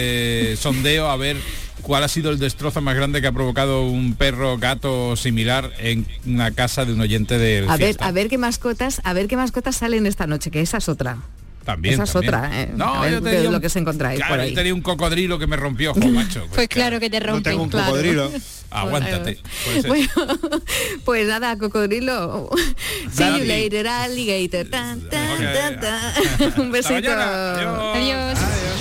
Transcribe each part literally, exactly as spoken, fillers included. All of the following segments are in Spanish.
eh, sondeo a ver cuál ha sido el destrozo más grande que ha provocado un perro, gato similar en una casa de un oyente del A ver, Fiesta. a ver qué mascotas, a ver qué mascotas salen esta noche, que esa es otra. También, esa es también. otra, ¿eh? No, a ver yo qué tenía es un, lo que se encontráis claro, por ahí. yo tenía un cocodrilo que me rompió, jo, macho. Pues, Pues claro que te rompen. No tengo un claro. cocodrilo. Aguántate. Puede ser. Bueno, pues nada, cocodrilo. See you Daddy. later, alligator. Tan, tan, Ok. tan, tan. Un besito. Hasta mañana. Adiós. Adiós.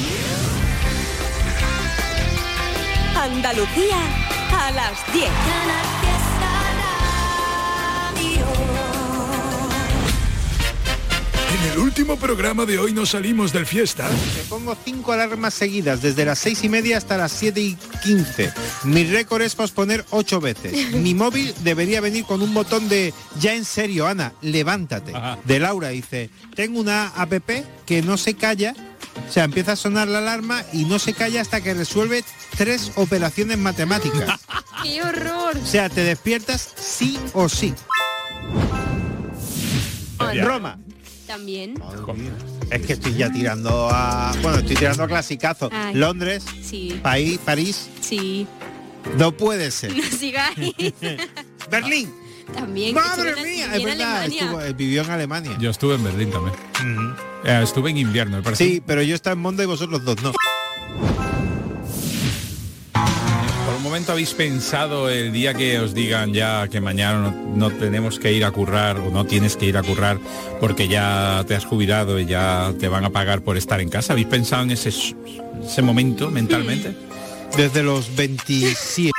Andalucía a las diez. En el último programa de hoy nos salimos del Fiesta. Me pongo cinco alarmas seguidas, desde las seis y media hasta las siete y quince. Mi récord es posponer ocho veces. Mi móvil debería venir con un botón de ya en serio, Ana, levántate. Ajá. De Laura dice, tengo una app que no se calla. O sea, empieza a sonar la alarma y no se calla hasta que resuelve tres operaciones matemáticas. ¡Qué horror! O sea, te despiertas sí o sí. Roma. También. Es que estoy ya tirando a... Bueno, estoy tirando a clasicazo. Ay. Londres, Sí, París, París. sí. No puede ser. No sigáis. Berlín. También. que Madre estuve en- mía, viví es en verdad, Alemania. estuvo- eh, vivió en Alemania. Yo estuve en Berlín también. Ujú. Eh, estuve en invierno, me parece. Sí, pero yo estaba en Monda y vosotros dos no. Por un momento habéis pensado el día que os digan ya que mañana no, no tenemos que ir a currar o no tienes que ir a currar porque ya te has jubilado y ya te van a pagar por estar en casa. ¿Habéis pensado en ese, ese momento mentalmente? Desde los veintisiete.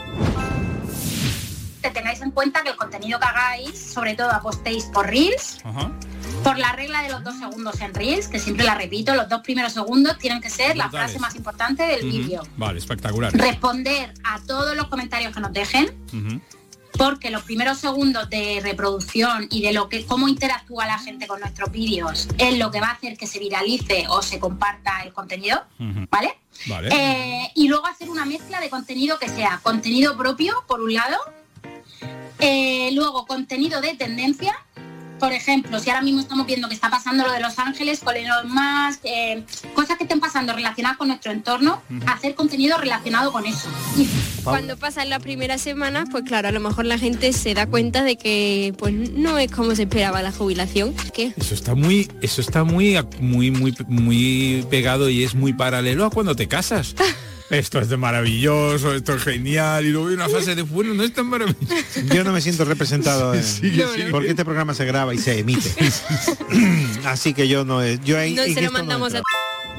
Que tengáis en cuenta que el contenido que hagáis, sobre todo apostéis por Reels, Ajá. por la regla de los dos segundos en Reels, que siempre la repito, los dos primeros segundos tienen que ser la Brutales. frase más importante del Ujú. vídeo. Vale, espectacular. Responder a todos los comentarios que nos dejen, Ujú. porque los primeros segundos de reproducción y de lo que cómo interactúa la gente con nuestros vídeos es lo que va a hacer que se viralice o se comparta el contenido, Ujú. ¿vale? Vale. Eh, y luego hacer una mezcla de contenido que sea contenido propio, por un lado, eh, luego contenido de tendencia. Por ejemplo, si ahora mismo estamos viendo que está pasando lo de Los Ángeles con Elon Musk, eh, cosas que estén pasando relacionadas con nuestro entorno, hacer contenido relacionado con eso. Y Cuando pasan las primeras semanas, pues claro, a lo mejor la gente se da cuenta de que pues no es como se esperaba la jubilación. ¿Qué? Eso está muy, eso está muy, muy, muy, muy pegado y es muy paralelo a cuando te casas. Esto es de maravilloso, esto es genial, y luego hay una fase de bueno, no es tan maravilloso. Yo no me siento representado en, Sí, yo sí. porque este programa se graba y se emite. Así que yo no yo ahí No en se lo esto no mandamos a entro.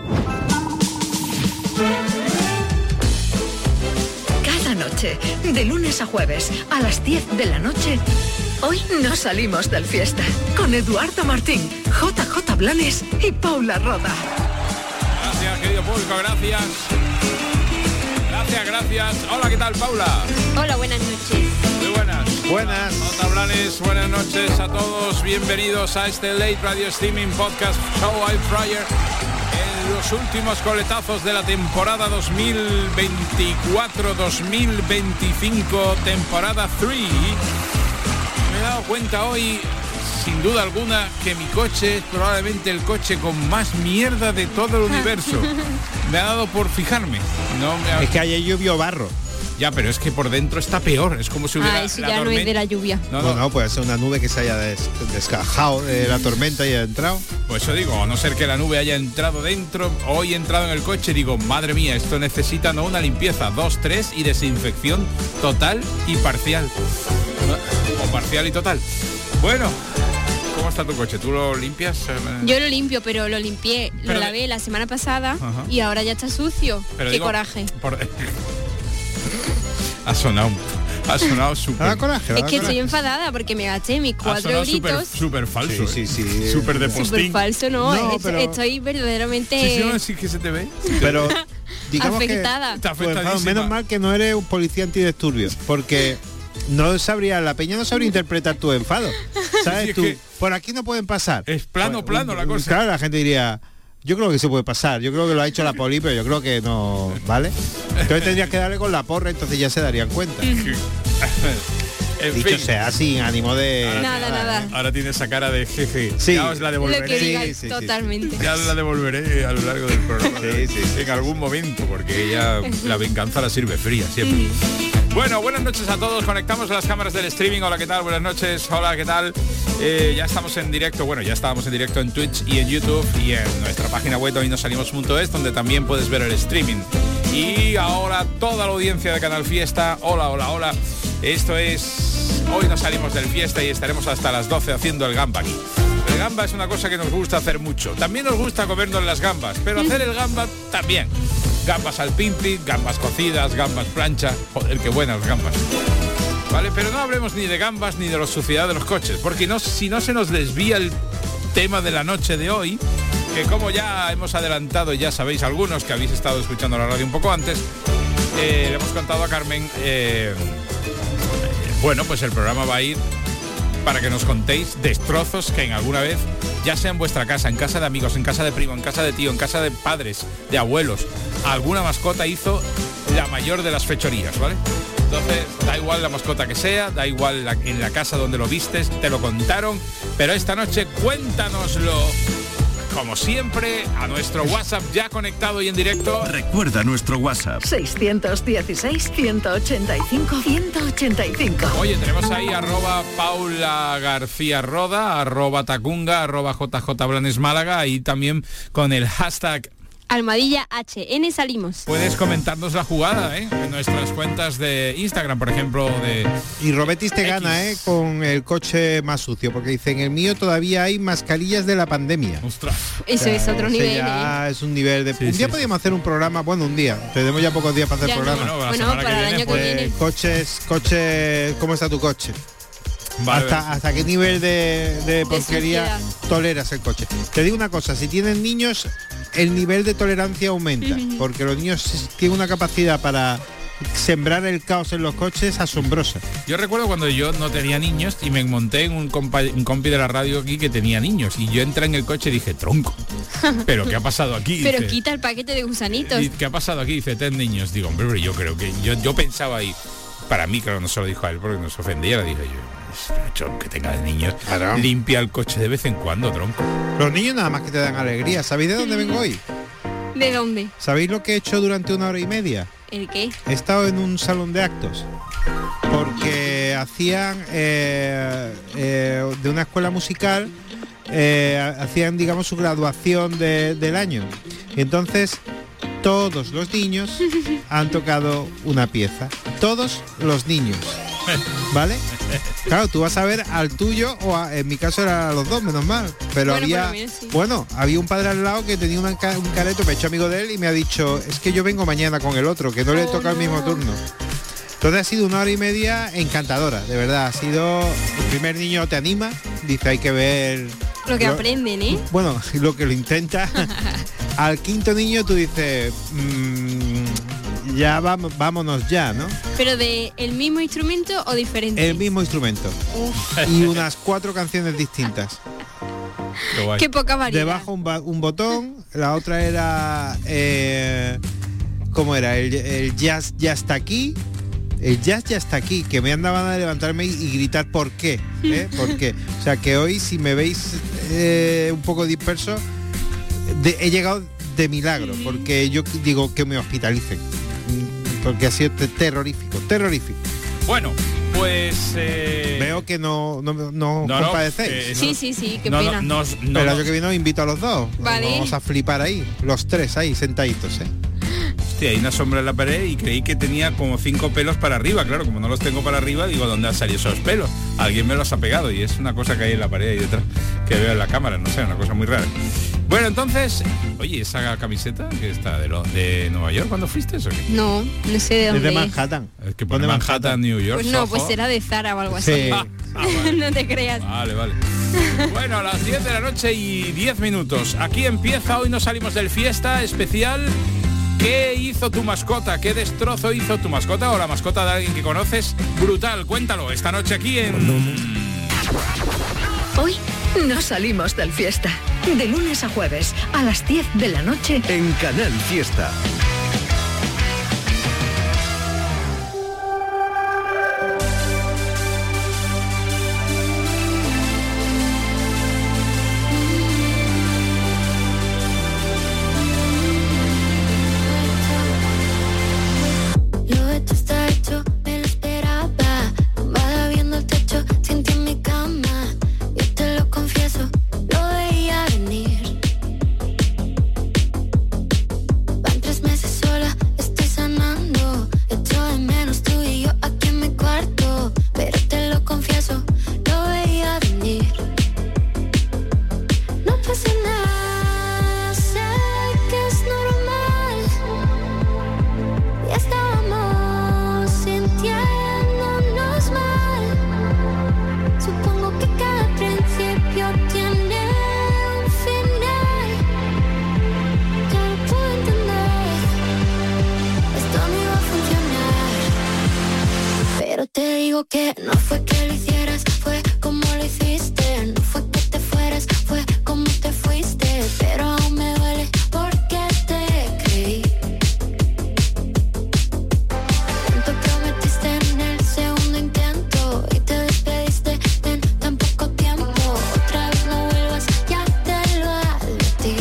Cada noche, de lunes a jueves, a las diez de la noche, hoy no salimos del Fiesta. Con Eduardo Martín, J J Blanes y Paula Roda. Gracias, querido público, gracias. Gracias, gracias. Hola, ¿qué tal, Paula? Hola, buenas noches. Muy buenas. Buenas. Jota Blanes, buenas noches a todos. Bienvenidos a este Late Radio Streaming Podcast Show I'm Fryer. En los últimos coletazos de la temporada dos mil veinticuatro dos mil veinticinco, temporada tres. Me he dado cuenta hoy, sin duda alguna, que mi coche es probablemente el coche con más mierda de todo el universo. Me ha dado por fijarme. No me ha... Es que ayer llovió barro. Ya, pero es que por dentro está peor. Es como si hubiera Ah, eso la ya no es tormenta. de la lluvia. No, no, Bueno, puede ser una nube que se haya des- descajado de la tormenta y haya entrado. pues eso digo, a no ser que la nube haya entrado dentro, hoy he entrado en el coche, digo, madre mía, esto necesita no una limpieza, dos, tres y desinfección total y parcial. O parcial y total. Bueno, ¿cómo está tu coche? ¿Tú lo limpias? Yo lo limpio, pero lo limpié, Pero lo de- lavé la semana pasada. Ajá. Y ahora ya está sucio. Pero Qué digo, coraje. por- Ha sonado, ha sonado súper. Da coraje, da Es que estoy coraje. enfadada porque me gasté mis Ha cuatro sonado súper euritos. súper falso. Sí, ¿eh? sí, sí. Súper de Súper postín. falso, no. No, es- pero- Estoy verdaderamente Sí, sí, no, sí que se te ve. Sí te Pero ve. digamos afectada. Está que pues, afectadísima. menos mal que no eres un policía antidisturbios, porque no sabría, la peña no sabría interpretar tu enfado. ¿Sabes? Sí, es Tú, que- por aquí no pueden pasar. Es plano, Pues, plano la cosa. Claro, la gente diría, yo creo que se puede pasar, yo creo que lo ha hecho la poli, pero yo creo que no, ¿vale? Entonces tendrías que darle con la porra, entonces ya se darían cuenta. En Dicho fin. sea sin ánimo de... Nada, nada. Ahora tiene esa cara de jeje. Sí. Ya os la Lo que devolveré. digas, sí, sí, sí. totalmente. Ya la devolveré a lo largo del programa. Sí, sí, sí. En algún momento, porque ella la venganza la sirve fría siempre. Bueno, buenas noches a todos. Conectamos las cámaras del streaming. Hola, ¿qué tal? Buenas noches. Hola, ¿qué tal? Eh, ya estamos en directo. Bueno, ya estábamos en directo en Twitch y en YouTube y en nuestra página web hoy nos salimos punto es, donde también puedes ver el streaming. Y ahora toda la audiencia de Canal Fiesta. Hola, hola, hola. Esto es... Hoy nos salimos del Fiesta y estaremos hasta las doce haciendo el gamba aquí. El gamba es una cosa que nos gusta hacer mucho. También nos gusta comernos las gambas, pero hacer el gamba también. Gambas al pinti, gambas cocidas, gambas plancha. Joder, qué buenas gambas. Vale, pero no hablemos ni de gambas ni de la suciedad de los coches, porque no, si no se nos desvía el tema de la noche de hoy, que como ya hemos adelantado, ya sabéis algunos que habéis estado escuchando la radio un poco antes, eh, le hemos contado a Carmen, eh, bueno, pues el programa va a ir para que nos contéis destrozos que en alguna vez, ya sea en vuestra casa, en casa de amigos, en casa de primo, en casa de tío, en casa de padres, de abuelos, alguna mascota hizo la mayor de las fechorías, ¿vale? Entonces, da igual la mascota que sea, da igual la, en la casa donde lo vistes, te lo contaron, pero esta noche cuéntanoslo, como siempre, a nuestro WhatsApp ya conectado y en directo. Recuerda nuestro WhatsApp. seiscientos dieciséis, ciento ochenta y cinco, ciento ochenta y cinco. Oye, tenemos ahí arroba Paula García Roda, arroba Tacunga, arroba J J Blanes Málaga y también con el hashtag Almohadilla H N salimos. puedes comentarnos la jugada, ¿eh? En nuestras cuentas de Instagram, por ejemplo, de... Y Robetis te X. gana, ¿eh? Con el coche más sucio, porque dice, en el mío todavía hay mascarillas de la pandemia. Ostras. Eso es otro Ese nivel. ya ¿eh? es un nivel de... Sí, un sí, día sí. podríamos hacer un programa, bueno, un día. Tenemos ya pocos días para hacer Ya no. programa. Bueno, la Bueno, semana para que el viene, año que pues, viene. Eh, coches, coches, ¿cómo está tu coche? vale, hasta, hasta qué nivel de, de porquería suciedad. toleras el coche. Te digo una cosa, si tienen niños, el nivel de tolerancia aumenta, Ujú. porque los niños tienen una capacidad para sembrar el caos en los coches asombrosa. Yo recuerdo cuando yo no tenía niños y me monté en un, compa, un compi de la radio aquí que tenía niños y yo entré en el coche y dije, tronco, ¿pero qué ha pasado aquí? Pero Dice, quita el paquete de gusanitos. "¿Y ¿Qué ha pasado aquí? Dice, ten niños. Digo, hombre, pero yo creo que... Yo, yo pensaba ahí, para mí, claro, no se lo dijo a él porque nos ofendía, le dije yo, "Tronco, que tengas niños, Claro. limpia el coche de vez en cuando, tronco". Los niños nada más que te dan alegría. ¿Sabéis de dónde vengo hoy? ¿De dónde? ¿Sabéis lo que he hecho durante una hora y media? ¿El qué? He estado en un salón de actos porque hacían eh, eh, de una escuela musical, eh, hacían, digamos, su graduación de- del año. Y entonces todos los niños han tocado una pieza. Todos los niños. ¿Vale? Claro, tú vas a ver al tuyo o a- en mi caso era a los dos, menos mal. Pero Bueno, había, por lo menos sí. bueno, había un padre al lado que tenía una ca- un careto, me he hecho amigo de él y me ha dicho, es que yo vengo mañana con el otro, que no le Oh, toca el mismo no. turno. Entonces ha sido una hora y media encantadora, de verdad. Ha sido, el primer niño te anima, dice hay que ver... Lo que lo- aprenden, ¿eh? Bueno, lo que lo intenta. Al quinto niño tú dices, "Mm, ya vamos, vámonos ya, ¿no? Pero de el mismo instrumento o diferente. El mismo instrumento. Y unas cuatro canciones distintas. Qué guay. Qué poca variedad. Debajo un, ba- un botón, la otra era... Eh, ¿Cómo era? El, el jazz ya está aquí. El jazz ya está aquí, que me andaban a levantarme y, y gritar por qué, ¿eh? ¿Por qué? O sea que hoy, si me veis eh, un poco disperso, de- he llegado de milagro, porque yo digo que me hospitalicen, mm, porque ha sido te- terrorífico, terrorífico. Bueno, pues... eh, Veo que no, no, no, no, no, compadecéis. eh, Sí, sí, sí, qué no, pena. no, nos- no, Pero el no- año que viene os invito a los dos. Vale. Vamos a flipar ahí, los tres ahí, sentaditos, ¿eh? Hostia, hay una sombra en la pared y creí que tenía como cinco pelos para arriba. Claro, como no los tengo para arriba, digo, ¿dónde han salido esos pelos? Alguien me los ha pegado y es una cosa que hay en la pared ahí detrás, que veo en la cámara, no sé, una cosa muy rara. Bueno, entonces, oye, esa camiseta que está de, lo, de Nueva York, ¿cuándo fuiste eso? No, no sé de dónde Desde es. Manhattan. Es que pone Pone Manhattan, New York. Pues no, Soho. pues será de Zara o algo así. Sí. Ah, ah, vale. No te creas. Vale, vale. Bueno, a las diez de la noche y diez minutos. Aquí empieza, hoy nos salimos del fiesta especial. ¿Qué hizo tu mascota? ¿Qué destrozo hizo tu mascota o la mascota de alguien que conoces? Brutal, cuéntalo, esta noche aquí en... Hoy no salimos del Fiesta. De lunes a jueves a las diez de la noche. En Canal Fiesta. digo que no fue que lo hicieras, fue como lo hiciste. No fue que te fueras, fue como te fuiste. Pero aún me duele porque te creí. Tanto prometiste en el segundo intento y te despediste en tan poco tiempo. Otra vez no vuelvas, ya te lo advertí.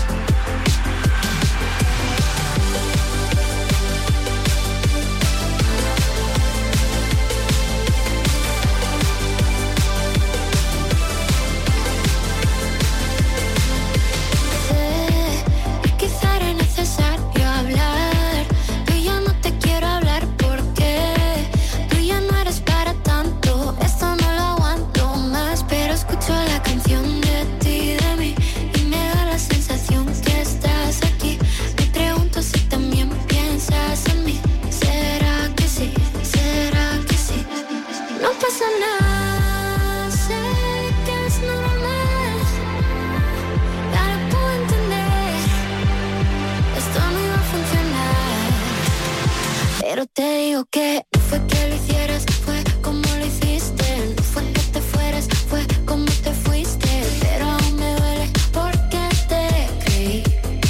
Pero te digo que no fue que lo hicieras, fue como lo hiciste. No fue que te fueras, fue como te fuiste. Pero aún me duele porque te creí.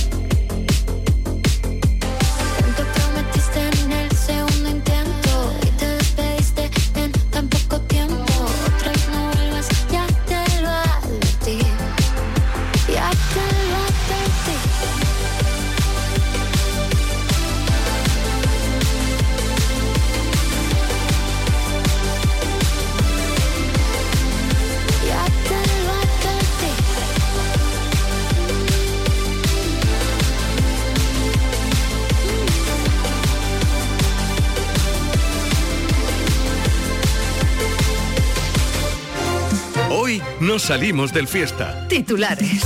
Tanto prometiste en el segundo intento y te despediste en tan poco tiempo. Otra vez no vuelvas, ya te lo advertí. Ya te lo advertí. Hoy nos salimos del Fiesta. Titulares.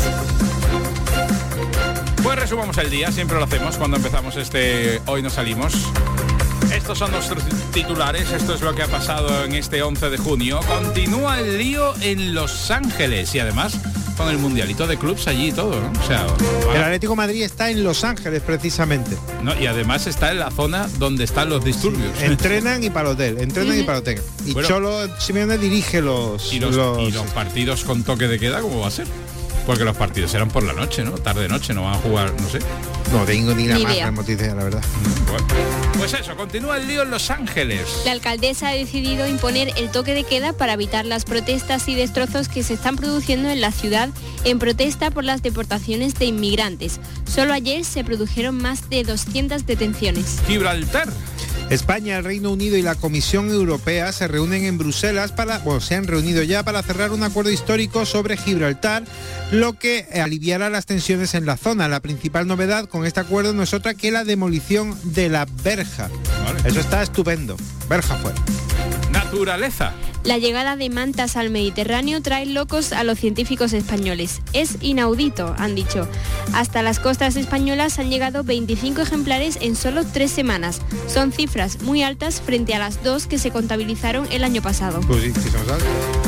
Pues resumamos el día, siempre lo hacemos cuando empezamos este Hoy nos salimos. Estos son nuestros titulares, esto es lo que ha pasado en este once de junio. Continúa el lío en Los Ángeles y además con el mundialito de clubs allí y todo, ¿no? O sea, el Atlético de Madrid está en Los Ángeles precisamente. No, y además está en la zona donde están los disturbios. Sí, entrenan y para el hotel, entrenan y para el hotel. Y bueno, Cholo Simeone dirige los y los, los y los partidos con toque de queda, ¿cómo va a ser? Porque los partidos eran por la noche, ¿no? Tarde-noche, no van a jugar, no sé. No tengo ni la Ni más idea. remota idea, la verdad. Bueno, pues eso, continúa el lío en Los Ángeles. La alcaldesa ha decidido imponer el toque de queda para evitar las protestas y destrozos que se están produciendo en la ciudad en protesta por las deportaciones de inmigrantes. Solo ayer se produjeron más de doscientas detenciones. Gibraltar. España, el Reino Unido y la Comisión Europea se reúnen en Bruselas para, bueno, se han reunido ya para cerrar un acuerdo histórico sobre Gibraltar, lo que aliviará las tensiones en la zona. La principal novedad con este acuerdo no es otra que la demolición de la verja. Vale. Eso está estupendo. Verja fuera. Naturaleza. La llegada de mantas al Mediterráneo trae locos a los científicos españoles. Es inaudito, han dicho. Hasta las costas españolas han llegado veinticinco ejemplares en solo tres semanas. Son cifras muy altas frente a las dos que se contabilizaron el año pasado. Pues sí, sí somos algo.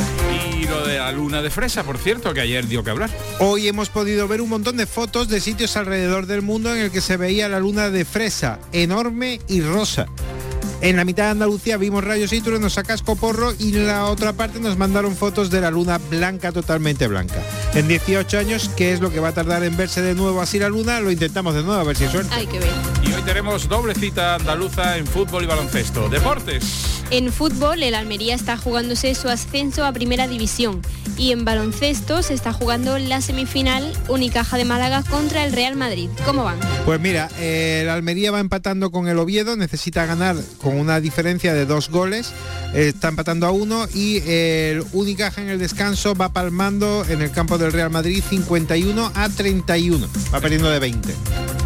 Y lo de la luna de fresa, por cierto, que ayer dio que hablar. Hoy hemos podido ver un montón de fotos de sitios alrededor del mundo en el que se veía la luna de fresa, enorme y rosa. En la mitad de Andalucía vimos rayos y truenos a cascoporro y en la otra parte nos mandaron fotos de la luna blanca, totalmente blanca. En dieciocho años, ¿qué es lo que va a tardar en verse de nuevo así la luna? Lo intentamos de nuevo, a ver si hay suerte. Hay que ver. Y hoy tenemos doble cita andaluza en fútbol y baloncesto. Deportes. En fútbol, el Almería está jugándose su ascenso a Primera División. Y en baloncesto se está jugando la semifinal Unicaja de Málaga contra el Real Madrid. ¿Cómo van? Pues mira, eh, el Almería va empatando con el Oviedo, necesita ganar con una diferencia de dos goles, eh, está empatando a uno y eh, el Unicaja en el descanso va palmando en el campo del Real Madrid cincuenta y uno a treinta y uno, va perdiendo de veinte.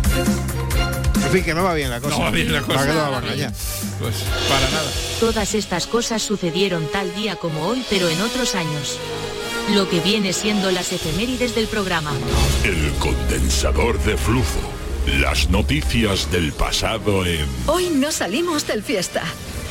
En fin, que no va bien la cosa. No va bien la cosa. ¿Para qué No lo va van a bien. engañar? Pues para nada. Todas estas cosas sucedieron tal día como hoy, pero en otros años. Lo que viene siendo las efemérides del programa. El condensador de flujo. Las noticias del pasado en... Hoy no salimos del Fiesta.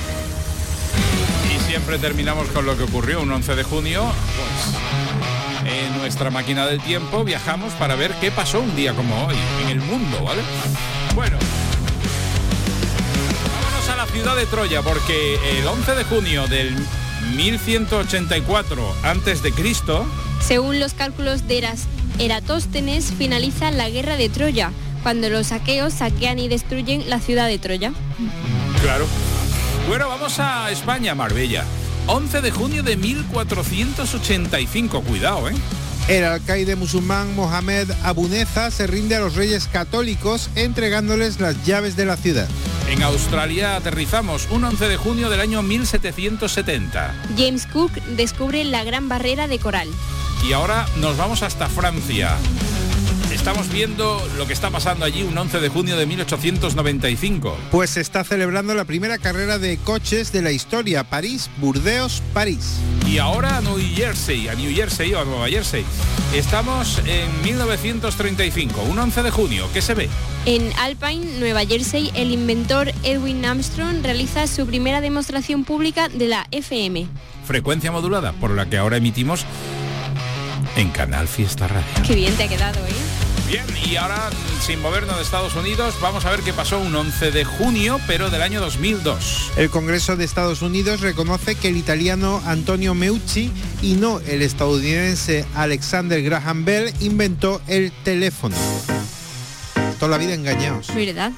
Y siempre terminamos con lo que ocurrió un once de junio. Pues en nuestra máquina del tiempo viajamos para ver qué pasó un día como hoy en el mundo, ¿vale? Bueno, vámonos a la ciudad de Troya, porque el once de junio del mil ciento ochenta y cuatro antes de Cristo, según los cálculos de Eras- Eratóstenes, finaliza la guerra de Troya, cuando los aqueos saquean y destruyen la ciudad de Troya. Claro. Bueno, vamos a España, Marbella. once de junio de mil cuatrocientos ochenta y cinco, cuidado, ¿eh? El alcaide musulmán Mohamed Abuneza se rinde a los reyes católicos entregándoles las llaves de la ciudad. En Australia aterrizamos un once de junio del año mil setecientos setenta. James Cook descubre la Gran Barrera de Coral. Y ahora nos vamos hasta Francia. Estamos viendo lo que está pasando allí un once de junio de mil ochocientos noventa y cinco. Pues se está celebrando la primera carrera de coches de la historia, París, Burdeos, París. Y ahora a New Jersey, a New Jersey o a Nueva Jersey. Estamos en mil novecientos treinta y cinco, un once de junio. ¿Qué se ve? En Alpine, Nueva Jersey, el inventor Edwin Armstrong realiza su primera demostración pública de la F M. Frecuencia modulada, por la que ahora emitimos en Canal Fiesta Radio. Qué bien te ha quedado, ¿eh? Bien, y ahora, sin movernos de Estados Unidos, vamos a ver qué pasó un once de junio, pero del año dos mil dos. El Congreso de Estados Unidos reconoce que el italiano Antonio Meucci y no el estadounidense Alexander Graham Bell inventó el teléfono. Toda la vida engañados. ¿Verdad?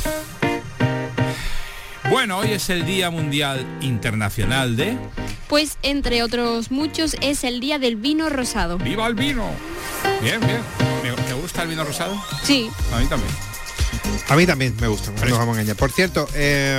Bueno, hoy es el Día Mundial Internacional de... Pues, entre otros muchos, es el Día del Vino Rosado. ¡Viva el vino! Bien, bien. ¿Me, ¿te gusta el vino rosado? Sí. A mí también. A mí también me gusta, no nos vamos a engañar. Por cierto, eh,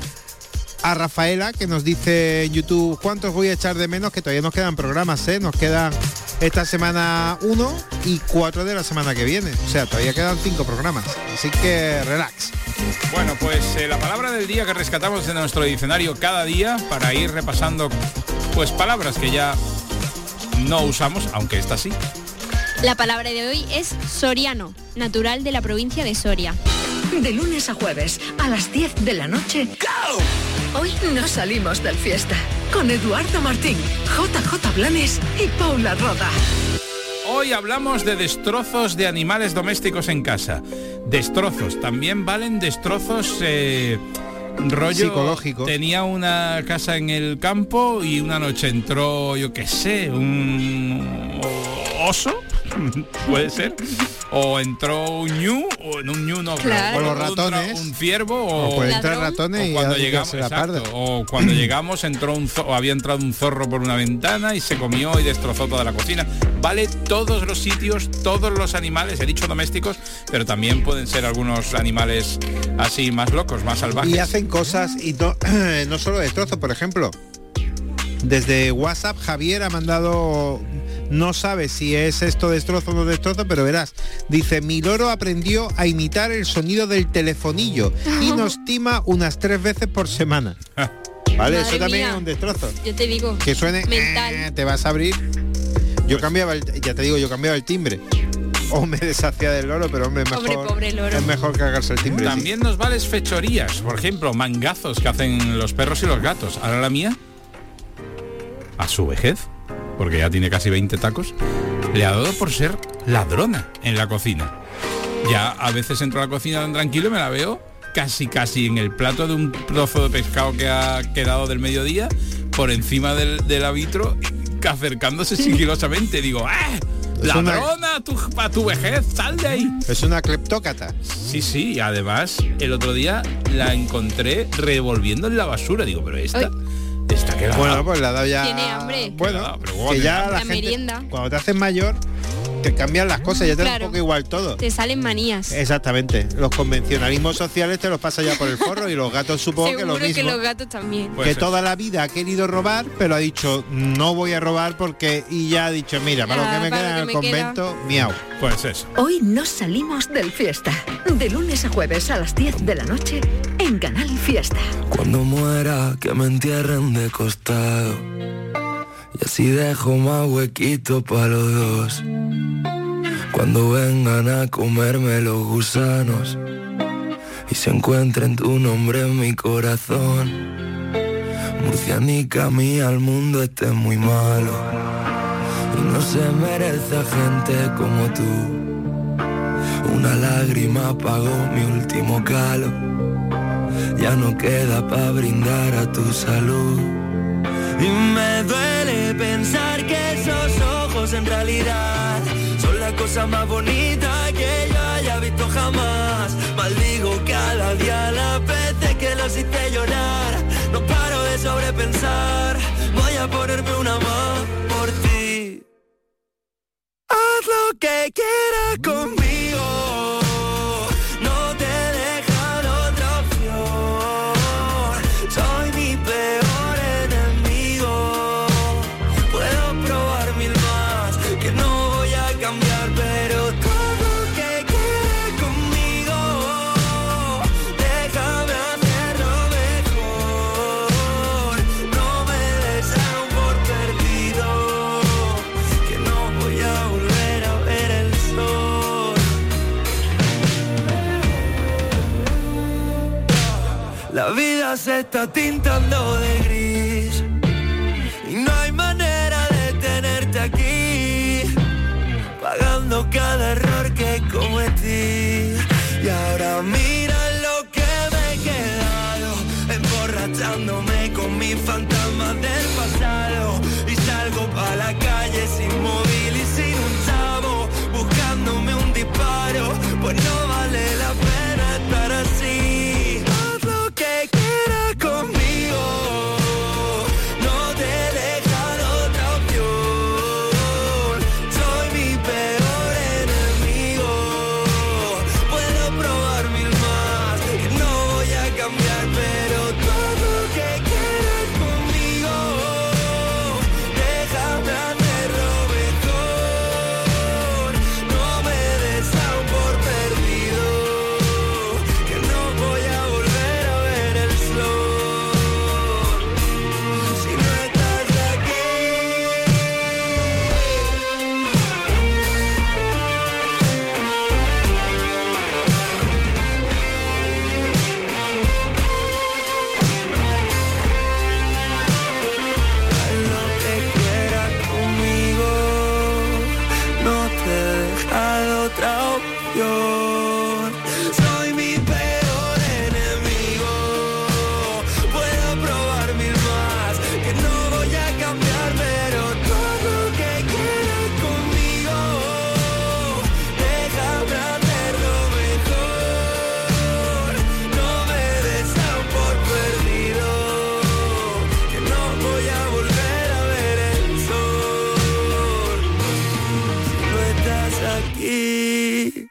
a Rafaela, que nos dice en YouTube, ¿cuántos voy a echar de menos? Que todavía nos quedan programas, ¿eh? Nos quedan esta semana uno y cuatro de la semana que viene. O sea, todavía quedan cinco programas. Así que relax. Bueno, pues eh, la palabra del día que rescatamos de nuestro diccionario cada día para ir repasando pues palabras que ya no usamos, aunque esta sí. La palabra de hoy es soriano, natural de la provincia de Soria. De lunes a jueves, a las diez de la noche. ¡Go! Hoy no salimos del fiesta. Con Eduardo Martín, J J Blanes y Paula Roda. Hoy hablamos de destrozos de animales domésticos en casa. Destrozos, también valen destrozos eh, rollo psicológico. Tenía una casa en el campo y una noche entró, yo qué sé, un oso, puede ser, o entró un ñu, o en un ñu no, claro. O los ratones, un, un ciervo, o, o pueden entrar ratones o y cuando ya llegamos, la exacto, o cuando llegamos entró un zo- o había entrado un zorro por una ventana y se comió y destrozó toda la cocina. Vale todos los sitios, todos los animales, he dicho domésticos, pero también pueden ser algunos animales así más locos, más salvajes. Y hacen cosas y no, no solo destrozos, por ejemplo. Desde WhatsApp Javier ha mandado, no sabe si es esto destrozo o no destrozo, pero verás, dice, mi loro aprendió a imitar el sonido del telefonillo y nos tima unas tres veces por semana. Vale, Madre eso también mía. es un destrozo. Yo te digo, Que suene, mental. eh, te vas a abrir. Yo cambiaba, el, ya te digo, yo cambiaba el timbre. O me deshacía del loro, pero hombre, mejor, Pobre, pobre loro. es mejor cargarse el timbre. sí. También nos vales fechorías, por ejemplo, mangazos que hacen los perros y los gatos. Ahora la mía, a su vejez, porque ya tiene casi veinte tacos, le ha dado por ser ladrona en la cocina. Ya a veces entro a la cocina tan tranquilo y me la veo casi casi en el plato de un trozo de pescado que ha quedado del mediodía, por encima del, del arbitro, acercándose sigilosamente. Digo, ¡ah! Es una- ¡Ladrona! Tu, a tu vejez, sal de ahí. Es una cleptócata. Sí, sí, y además el otro día la encontré revolviendo en la basura. Digo, pero esta, Ay. esta que la Bueno, pues la ha dado ya. Tiene hambre. Bueno, Claro, pero bueno, que que ya la- la, La gente, merienda. cuando te haces mayor, te cambian las cosas, ya te da Claro. un poco igual todo. Te salen manías. Exactamente. Los convencionalismos sociales te los pasa ya por el forro y los gatos supongo que Seguro lo mismo. que los gatos también. Pues que eso. toda la vida ha querido robar, pero ha dicho no voy a robar porque y ya ha dicho mira, para Ah, lo que me para queda lo en el que me convento, miau. Pues eso. Hoy no salimos del fiesta. De lunes a jueves a las diez de la noche en Canal Fiesta. Cuando muera, que me entierren de costado. Y así dejo más huequito para los dos. Cuando vengan a comerme los gusanos y se encuentren tu nombre en mi corazón. Murcianica mía, el mundo este es muy malo y no se merece a gente como tú. Una lágrima apagó mi último calo ya no queda para brindar a tu salud. Y me duele pensar que esos ojos en realidad son la cosa más bonita que yo haya visto jamás. Maldigo cada día las veces que lo hiciste llorar. No paro de sobrepensar, voy a ponerme una más por ti. Haz lo que quieras conmigo, no te dejan otra opción. Soy mi peor enemigo, puedo probar mil más, que no voy a cambiar, pero todo lo que quieras conmigo, déjame hacerlo mejor. No me des aún por perdido, que no voy a volver a ver el sol. La vida se está tintando de gris y no hay manera de tenerte aquí, pagando cada error que cometí. Y ahora mira lo que me he quedado, emborrachándome con mis fantasmas del pasado. Y salgo pa' la calle sin móvil y sin un chavo, buscándome un disparo, pues no vale la pena estar así. Haz lo que quieras conmigo, no te dejan otra opción. Soy mi peor enemigo, puedo probar mil más, que no voy a cambiar, pero todo lo que quieras conmigo, déjame hacerlo mejor. No me des aún por perdido, que no voy a volver a ver el sol si no estás aquí. Haz lo que quieras conmigo, no te he dejado otra opción. Soy mi peor enemigo, puedo probar mil más, que no voy a cambiar, pero todo lo que quieras conmigo, déjame hacerlo mejor. No me des aún por perdido, que no voy a volver a ver el sol si no estás aquí.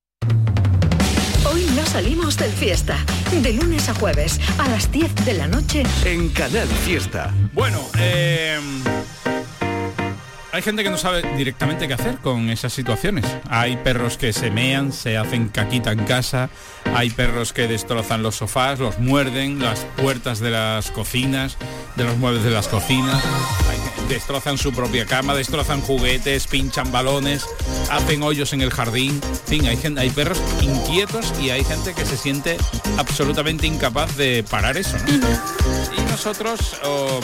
Hoy no salimos del fiesta. De lunes a jueves, a las diez de la noche, En Canal Fiesta. Bueno, eh, hay gente que no sabe directamente qué hacer con esas situaciones. Hay perros que se mean, se hacen caquita en casa. Hay perros que destrozan los sofás, los muerden, las puertas de las cocinas, de los muebles de las cocinas. Hay- destrozan su propia cama, destrozan juguetes, pinchan balones, hacen hoyos en el jardín. En fin, hay gente, hay perros inquietos y hay gente que se siente absolutamente incapaz de parar eso, ¿no? Y nosotros, oh,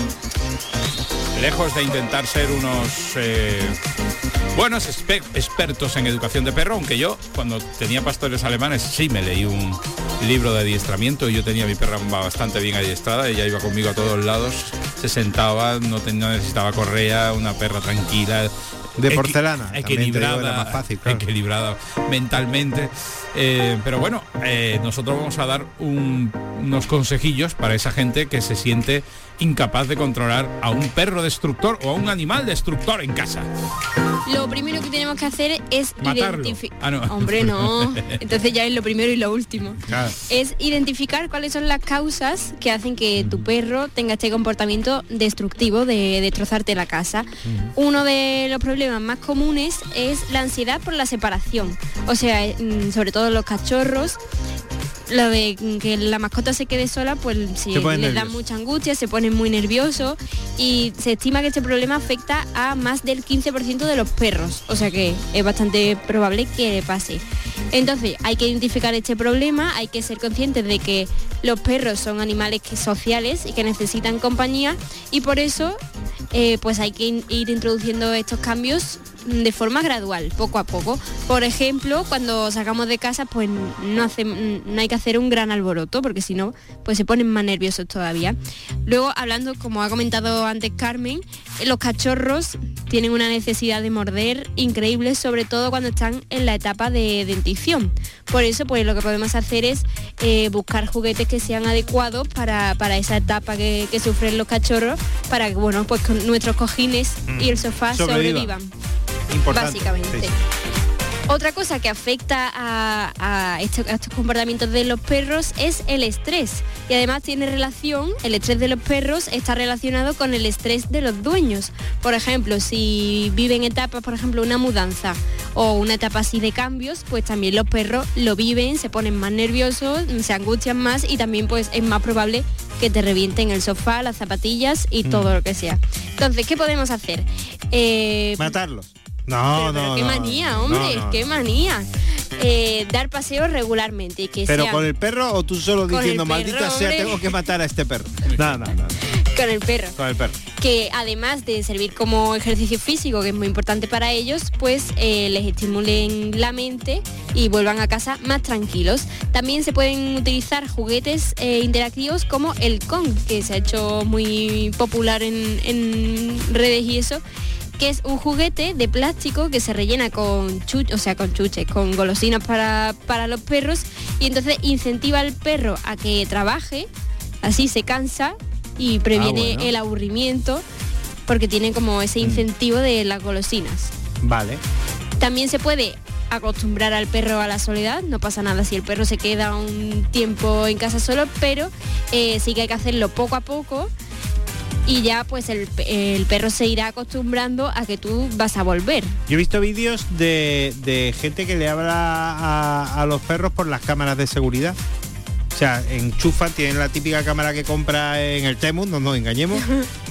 lejos de intentar ser unos eh, buenos espe- expertos en educación de perro, aunque yo cuando tenía pastores alemanes sí me leí un libro de adiestramiento y yo tenía a mi perra bastante bien adiestrada, ella iba conmigo a todos lados, se sentaba, no, ten- no necesitaba correa, una perra tranquila. De equi- porcelana, también te digo, equilibrada, era más fácil, claro. equilibrada mentalmente. Eh, pero bueno, eh, nosotros vamos a dar un- unos consejillos para esa gente que se siente incapaz de controlar a un perro destructor o a un animal destructor en casa. Lo primero que tenemos que hacer es Matarlo. identificar... Ah, no. Hombre, no. Entonces ya es lo primero y lo último. Claro. Es identificar cuáles son las causas que hacen que tu perro tenga este comportamiento destructivo de destrozarte la casa. Uno de los problemas más comunes es la ansiedad por la separación. O sea, mm, sobre todo los cachorros, lo de que la mascota se quede sola, pues sí, Se ponen les da nerviosos. mucha angustia, se ponen muy nerviosos y se estima que este problema afecta a más del quince por ciento de los perros, o sea que es bastante probable que pase. Entonces hay que identificar este problema, hay que ser conscientes de que los perros son animales que- sociales y que necesitan compañía y por eso eh, pues hay que in- ir introduciendo estos cambios de forma gradual, poco a poco. Por ejemplo, cuando sacamos de casa, pues no, hace, no hay que hacer un gran alboroto, porque si no, pues se ponen más nerviosos todavía. Luego, hablando, como ha comentado antes Carmen, los cachorros tienen una necesidad de morder increíble, sobre todo cuando están en la etapa de dentición. Por eso, pues lo que podemos hacer es eh, buscar juguetes que sean adecuados para, para esa etapa que, que sufren los cachorros, para que, bueno, pues con nuestros cojines mm. y el sofá sobrevivan. Importante. Básicamente. Sí. Otra cosa que afecta a, a, estos, a estos comportamientos de los perros es el estrés. Y además tiene relación, el estrés de los perros está relacionado con el estrés de los dueños. Por ejemplo, si viven etapas, por ejemplo, una mudanza o una etapa así de cambios, pues también los perros lo viven, se ponen más nerviosos, se angustian más y también pues es más probable que te revienten el sofá, las zapatillas y mm. todo lo que sea. Entonces, ¿qué podemos hacer? Eh, Matarlos. No, pero, pero no, qué no, manía, hombre, no, no. qué manía. Eh, dar paseos regularmente. Que ¿Pero sea... con el perro o tú solo con diciendo, perro, maldita sea, hombre. tengo que matar a este perro? No, no, no. Con el perro. Con el perro. Que además de servir como ejercicio físico, que es muy importante para ellos, pues eh, les estimulen la mente y vuelvan a casa más tranquilos. También se pueden utilizar juguetes eh, interactivos como el Kong, que se ha hecho muy popular en, en redes y eso, que es un juguete de plástico que se rellena con chuches, o sea, con chuches, con golosinas para, para los perros, y entonces incentiva al perro a que trabaje, así se cansa y previene ah, bueno. el aburrimiento, porque tiene como ese incentivo de las golosinas. Vale. También se puede acostumbrar al perro a la soledad, no pasa nada si el perro se queda un tiempo en casa solo, pero eh, sí que hay que hacerlo poco a poco. Y ya pues el, el perro se irá acostumbrando a que tú vas a volver. Yo he visto vídeos de, de gente que le habla a, a los perros por las cámaras de seguridad. O sea, enchufan, tienen la típica cámara que compra en el Temu, no nos engañemos.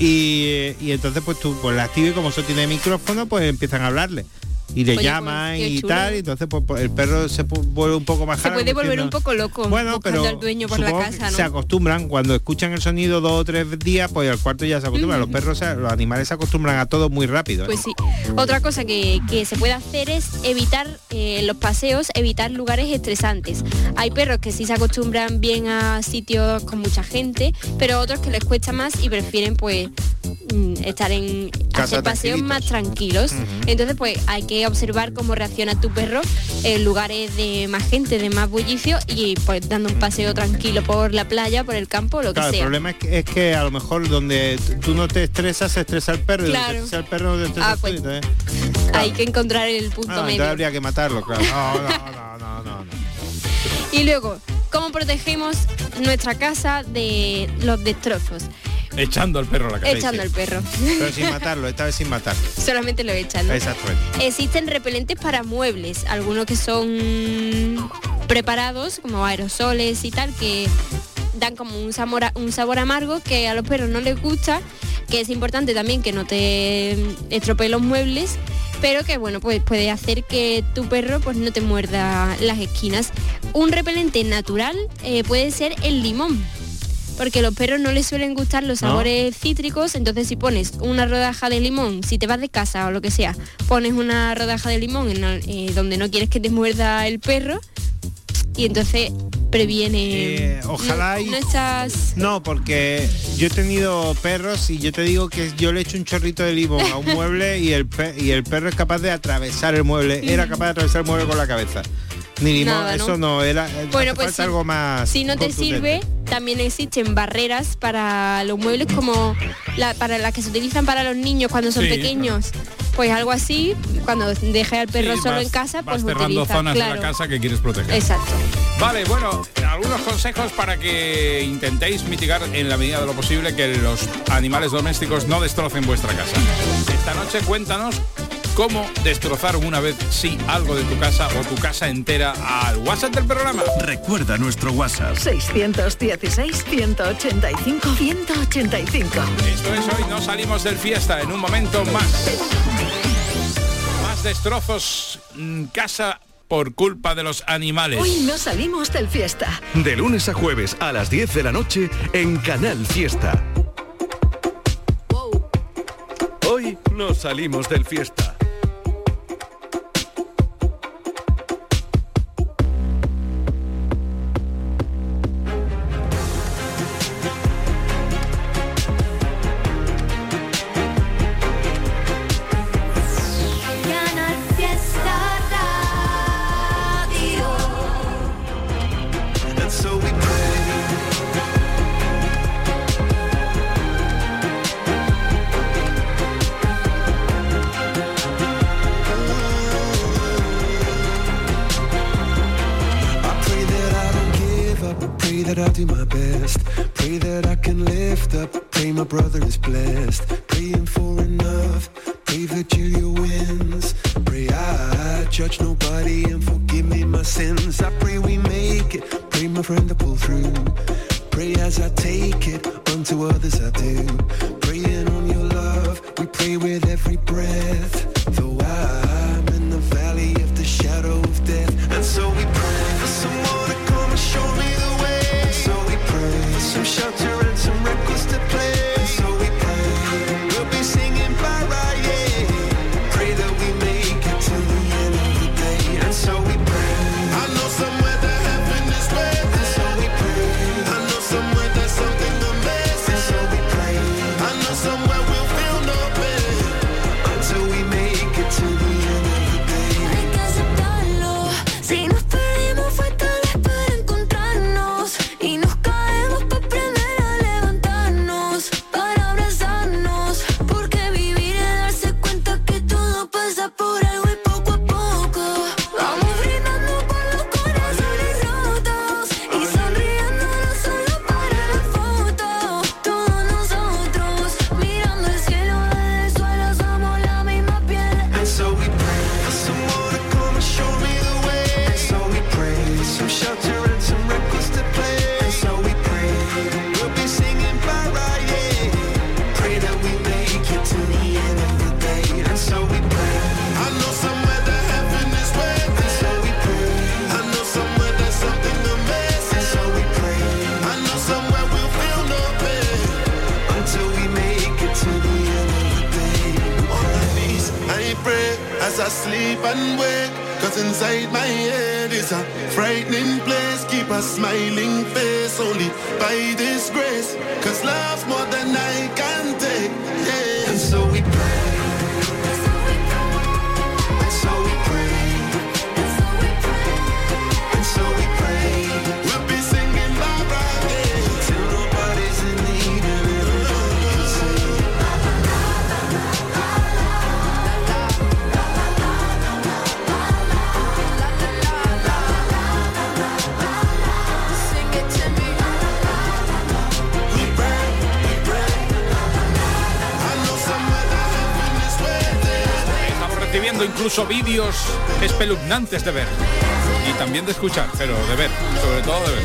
y, y entonces pues tú pues la activas y como eso tiene micrófono, pues empiezan a hablarle. Y le Oye, llaman pues, y chulo. tal, y entonces pues, el perro se vuelve un poco más Se puede volver diciendo, un poco loco, bueno, pero al dueño por la casa, ¿no? Se acostumbran, cuando escuchan el sonido dos o tres días, pues al cuarto ya se acostumbran. Mm. Los perros, o sea, los animales se acostumbran a todo muy rápido. ¿eh? Pues sí. Otra cosa que, que se puede hacer es evitar eh, los paseos, evitar lugares estresantes. Hay perros que sí se acostumbran bien a sitios con mucha gente, pero otros que les cuesta más y prefieren pues estar en casa hacer paseos más tranquilos. Uh-huh. Entonces pues hay que observar cómo reacciona tu perro en lugares de más gente, de más bullicio, y pues dando un paseo tranquilo por la playa, por el campo, lo claro, que sea. El problema es que, es que a lo mejor donde tú no te estresas, se estresa el perro, claro. y donde te estresa el perro, no te estresa ah, pues, tú, ¿eh? claro. Hay que encontrar el punto ah, medio. Habría que matarlo, claro. No, no, no, no, no, no. Y luego, ¿cómo protegemos nuestra casa de los destrozos? Echando al perro a la cabeza. Echando al perro. Pero sin matarlo, esta vez sin matarlo. Solamente lo echan, ¿no? Exactamente. Existen repelentes para muebles, algunos que son preparados, como aerosoles y tal, que dan como un sabor, un sabor amargo que a los perros no les gusta, que es importante también que no te estropee los muebles, pero que bueno, pues puede hacer que tu perro pues no te muerda las esquinas. Un repelente natural eh, puede ser el limón, porque a los perros no les suelen gustar los sabores ¿no? cítricos, entonces si pones una rodaja de limón, si te vas de casa o lo que sea, pones una rodaja de limón en el, eh, donde no quieres que te muerda el perro, y entonces previene... Eh, ojalá no, y... no estás... No, porque yo he tenido perros y yo te digo que yo le echo un chorrito de limón a un mueble y el, pe y el perro es capaz de atravesar el mueble, era capaz de atravesar el mueble con la cabeza. Ni limón, Nada, ¿no? Eso no, era bueno, pues si, algo más. Si no te sirve, también existen barreras para los muebles como la, para las que se utilizan para los niños cuando son sí, pequeños. Claro. Pues algo así, cuando deje al perro sí, solo vas, en casa, vas pues cerrando utiliza, zonas claro. de la casa que quieres proteger. Exacto. Vale, bueno, algunos consejos para que intentéis mitigar en la medida de lo posible que los animales domésticos no destrocen vuestra casa. Esta noche cuéntanos cómo destrozar una vez sí algo de tu casa o tu casa entera al WhatsApp del programa. Recuerda nuestro WhatsApp. seiscientos dieciséis, ciento ochenta y cinco, ciento ochenta y cinco. Esto es Hoy No Salimos del Fiesta. En un momento más. Más destrozos en casa por culpa de los animales. Hoy no salimos del Fiesta. De lunes a jueves a las diez de la noche en Canal Fiesta. Hoy no salimos del Fiesta. I'll do my best. Pray that I can lift up. Pray my brother is blessed. Praying for enough. Pray that Julia wins. Pray I judge nobody and forgive me my sins. I pray we make it. Pray my friend to pull through. Pray as I take it. Unto others I do. Praying on your love. We pray with every breath. Though I'm in the valley of the shadow of death. And so we pray for someone to come and show me the way. And so we pray for some shelter and some records to play. And so we pray we'll be singing bye bye, yeah. Pray that we make it to the end of the day. And so we pray. I know somewhere that heaven is waiting. And so we pray. I know somewhere there's something amazing. And so we pray. I know somewhere we'll feel no pain until we make it to the end of the day. Hay que aceptarlo. Si nos perdimos fue tal vez para encontrarnos. Y nos caemos para aprender a levantarnos. Para abrazarnos. Porque vivir es darse cuenta que todo pasa por algo y poco a poco. Vamos brindando por los corazones rotos. Y sonriendo no solo para la foto. Todos nosotros mirando el cielo desde el suelo somos la misma piel. And so we pray for someone to come and show me the way. And so we pray for some shelter and some records to play. And so we pray we'll be singing bye bye, yeah. Pray that we make it to the end of the day. And so we pray. I know somewhere that heaven is waiting. And so we pray. I know somewhere there's something amazing. And so we pray. I know somewhere we'll feel no pain until we make it to the end of the day. On my knees, I pray as I sleep and wake. Cause inside my head is a frightening place. Keep a smiling face only by this grace. Cause love's more than I can take, yeah. And so we pray. And so we pray. And so we pray. We'll be singing bye bye, yeah. Till nobody's in need and everybody can say. Sing it to me. We pray, we pray. I know somewhere that heaven is waiting. Estamos recibiendo incluso vídeos espeluznantes de ver. Y también de escuchar, pero de ver, sobre todo de ver.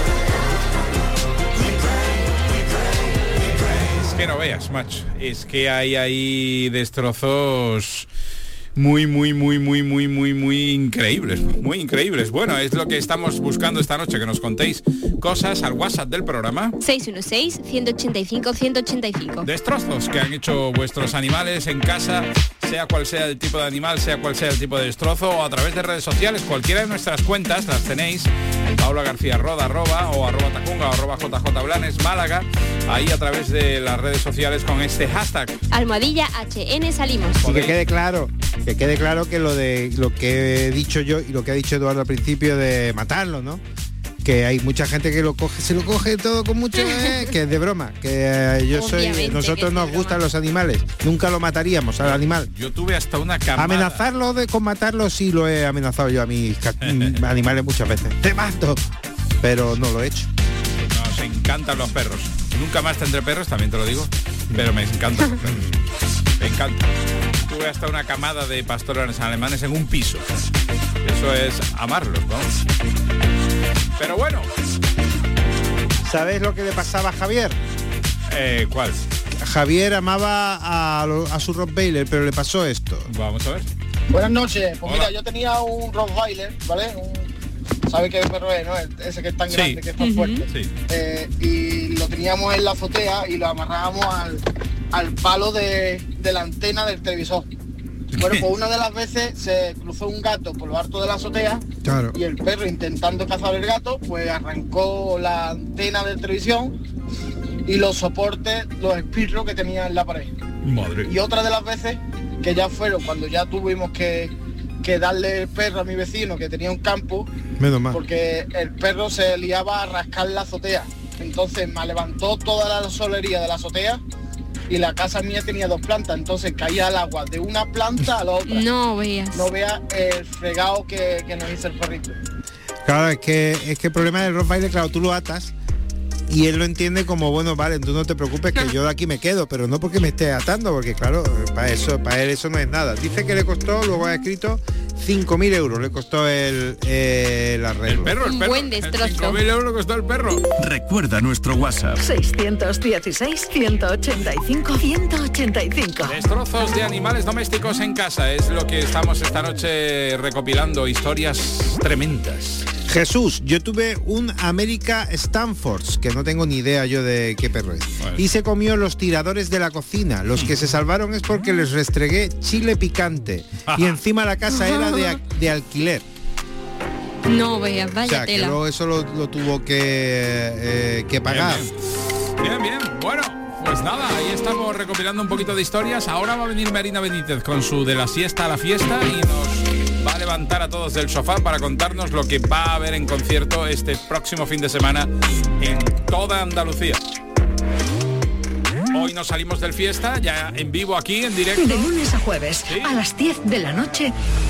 Es que no veas, macho. Es que hay ahí destrozos muy, muy, muy, muy, muy, muy, muy increíbles. Muy increíbles. Bueno, es lo que estamos buscando esta noche, que nos contéis cosas al WhatsApp del programa. seis uno seis, uno ocho cinco, uno ocho cinco. Destrozos que han hecho vuestros animales en casa, sea cual sea el tipo de animal, sea cual sea el tipo de destrozo, o a través de redes sociales. Cualquiera de nuestras cuentas las tenéis, Paula García Roda, arroba, o arroba Tacunga, o arroba J J Blanes, Málaga, ahí a través de las redes sociales con este hashtag. Almohadilla H N salimos. Y que quede claro, que quede claro que lo de lo que he dicho yo y lo que ha dicho Eduardo al principio de matarlo, ¿no? Que hay mucha gente que lo coge, se lo coge todo con mucho, eh, que es de broma, que eh, yo soy, Obviamente nosotros que nos es de gustan broma. los animales, nunca lo mataríamos al animal. Yo tuve hasta una camada. Amenazarlo de con matarlo sí lo he amenazado yo a mis ca- animales muchas veces. Te mato, pero no lo he hecho. Nos encantan los perros. Nunca más tendré perros, también te lo digo, pero me encantan los perros. Me encanta. Tuve hasta una camada de pastores alemanes en un piso. Eso es amarlos, vamos. Pero bueno. ¿Sabes lo que le pasaba a Javier? Eh, ¿Cuál? Javier amaba a, lo- a su Rottweiler, pero le pasó esto. Vamos a ver. Buenas noches. Pues Hola. mira, yo tenía un Rottweiler, ¿vale? Un, ¿sabe qué perro es, no? El- Ese que es tan Sí. grande, que es tan Ujú. fuerte. Sí. Eh, y lo teníamos en la azotea y lo amarrábamos al, al palo de, de la antena del televisor. Bueno, pues una de las veces se cruzó un gato por lo alto de la azotea Claro. y el perro, intentando cazar el gato, pues arrancó la antena de televisión y los soportes, los espirros que tenía en la pared. Madre. Y otra de las veces que ya fueron cuando ya tuvimos que, que darle el perro a mi vecino que tenía un campo, Menos mal. porque el perro se liaba a rascar la azotea. Entonces me levantó toda la solería de la azotea y la casa mía tenía dos plantas, entonces caía el agua de una planta a la otra. No veas. No vea el fregado que, que nos hizo el perrito. Claro, es que es que el problema del Rottweiler, claro, tú lo atas Y él lo entiende como, bueno, vale, tú no te preocupes que yo de aquí me quedo, pero no porque me esté atando, porque claro, para eso, para él eso no es nada. Dice que le costó, luego ha escrito, cinco mil euros le costó el, el arreglo. El perro, el Un perro. buen destrozo. cinco mil euros le costó el perro. Recuerda nuestro WhatsApp. seiscientos dieciséis, ciento ochenta y cinco, ciento ochenta y cinco. Destrozos de animales domésticos en casa es lo que estamos esta noche recopilando, historias tremendas. Jesús, yo tuve un America Stanfords, que no tengo ni idea yo de qué perro es. Bueno. Y se comió los tiradores de la cocina. Los que se salvaron es porque les restregué chile picante. Y encima la casa era de, de alquiler. No veas, O vaya sea, que tela. luego eso lo, lo tuvo que, eh, que pagar. Bien, bien, bien. Bueno, pues nada, ahí estamos recopilando un poquito de historias. Ahora va a venir Marina Benítez con su de la siesta a la fiesta y nos va a levantar a todos del sofá para contarnos lo que va a haber en concierto este próximo fin de semana en toda Andalucía. Hoy nos salimos del fiesta, ya en vivo aquí, en directo. De lunes a jueves, ¿Sí? a las diez de la noche.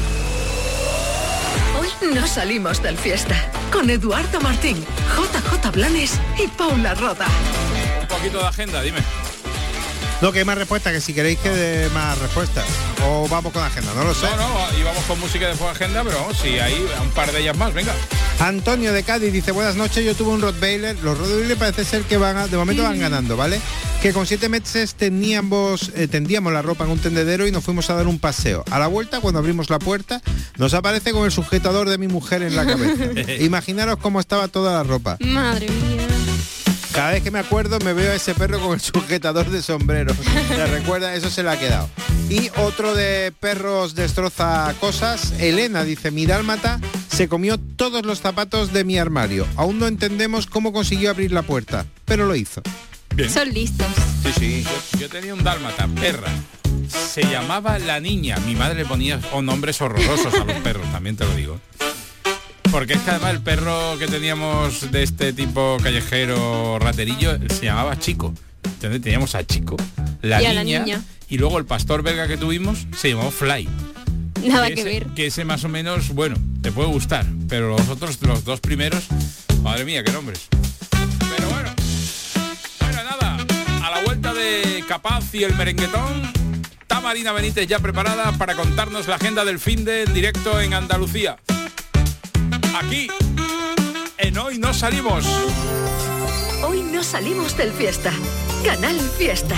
Hoy no salimos del fiesta. Con Eduardo Martín, J J Blanes y Paula Roda. Un poquito de agenda, dime. No, que hay más respuestas, que si queréis que dé más respuestas. O vamos con la agenda, no lo sé. No, no, y vamos con música de agenda, pero vamos, sí, hay un par de ellas más, venga. Antonio de Cádiz dice, buenas noches, yo tuve un Rottweiler. Los Rottweiler parece ser que van a, de momento van ganando, ¿vale? Que con siete meses teníamos, eh, tendíamos la ropa en un tendedero y nos fuimos a dar un paseo. A la vuelta, cuando abrimos la puerta, nos aparece con el sujetador de mi mujer en la cabeza. Imaginaros cómo estaba toda la ropa. Madre mía. Cada vez que me acuerdo me veo a ese perro con el sujetador de sombrero. ¿Te recuerda? Eso se le ha quedado. Y otro de perros destroza cosas. Elena dice, mi dálmata se comió todos los zapatos de mi armario. Aún no entendemos cómo consiguió abrir la puerta, pero lo hizo. Bien. Son listos. Sí, sí. Yo, yo tenía un dálmata, perra. Se llamaba La Niña. Mi madre le ponía oh, nombres horrorosos a los perros, también te lo digo. Porque es que además el perro que teníamos de este tipo callejero raterillo se llamaba Chico. Entonces teníamos a Chico, la, Y a niña, la niña. y luego el pastor belga que tuvimos se llamó Fly. Nada que que ese, ver. Que ese más o menos, bueno, te puede gustar, pero los otros, los dos primeros, madre mía, qué nombres. Pero bueno, bueno, nada, a la vuelta de Capaz y el merenguetón, está Marina Benítez ya preparada para contarnos la agenda del finde en directo en Andalucía. Aquí, en Hoy No Salimos. Hoy no salimos del fiesta. Canal Fiesta.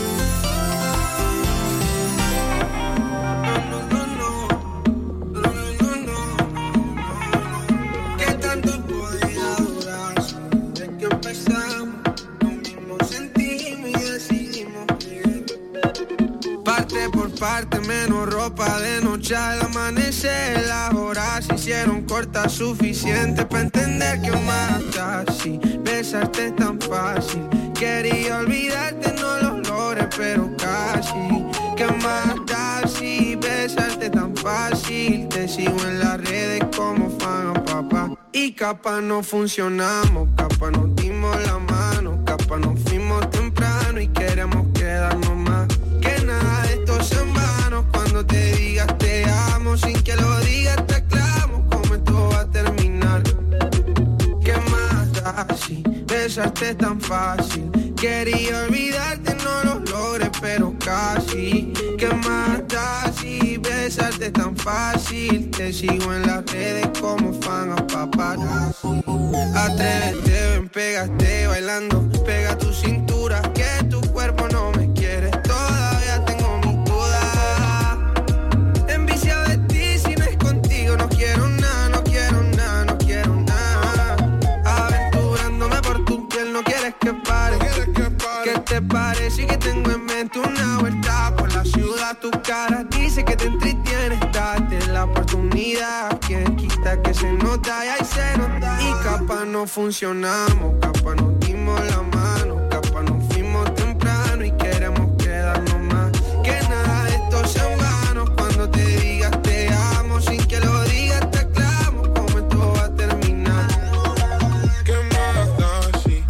¿Qué tanto podía durar? Desde que empezamos, lo mismo sentimos y decidimos vivir. Parte por parte, menos ropa de noche al amanecer. Las horas se hicieron cortas, suficiente para entender que mata así. Besarte es tan fácil. Quería olvidarte, no lo logré, pero casi. Que mata así, besarte tan fácil. Te sigo en las redes como fan a papá. Y capaz no funcionamos, capaz nos dimos la mano, capaz nos fuimos temprano y queremos quedarnos más. Que nada de esto es en vano, cuando te digas te amo, sin que lo digas te aclamo, cómo esto va a terminar. ¿Qué más da si besarte es tan fácil? Quería olvidarte, no lo logré, pero casi. ¿Qué más da si besarte es tan fácil? Te sigo en las redes como fan a paparazzi. Atrévete, ven, pégate bailando, pega tu cintura, que tu cuerpo no me quiere. Todavía tengo mis dudas. Enviciado de ti, si no es contigo, no quiero nada, no quiero nada, no quiero nada. Aventurándome por tu piel, no quieres que pare. ¿Qué te parece que tengo en mente una vuelta por la ciudad? Tu cara dice que te entretiene, date la oportunidad. Quien quita que se nota y ahí se nota. Y capaz no funcionamos, capaz nos dimos la mano, capaz nos fuimos temprano y queremos quedarnos más. Que nada de esto sea en vano, cuando te digas te amo, sin que lo digas te aclamo, cómo esto va a terminar. ¿Qué más da si?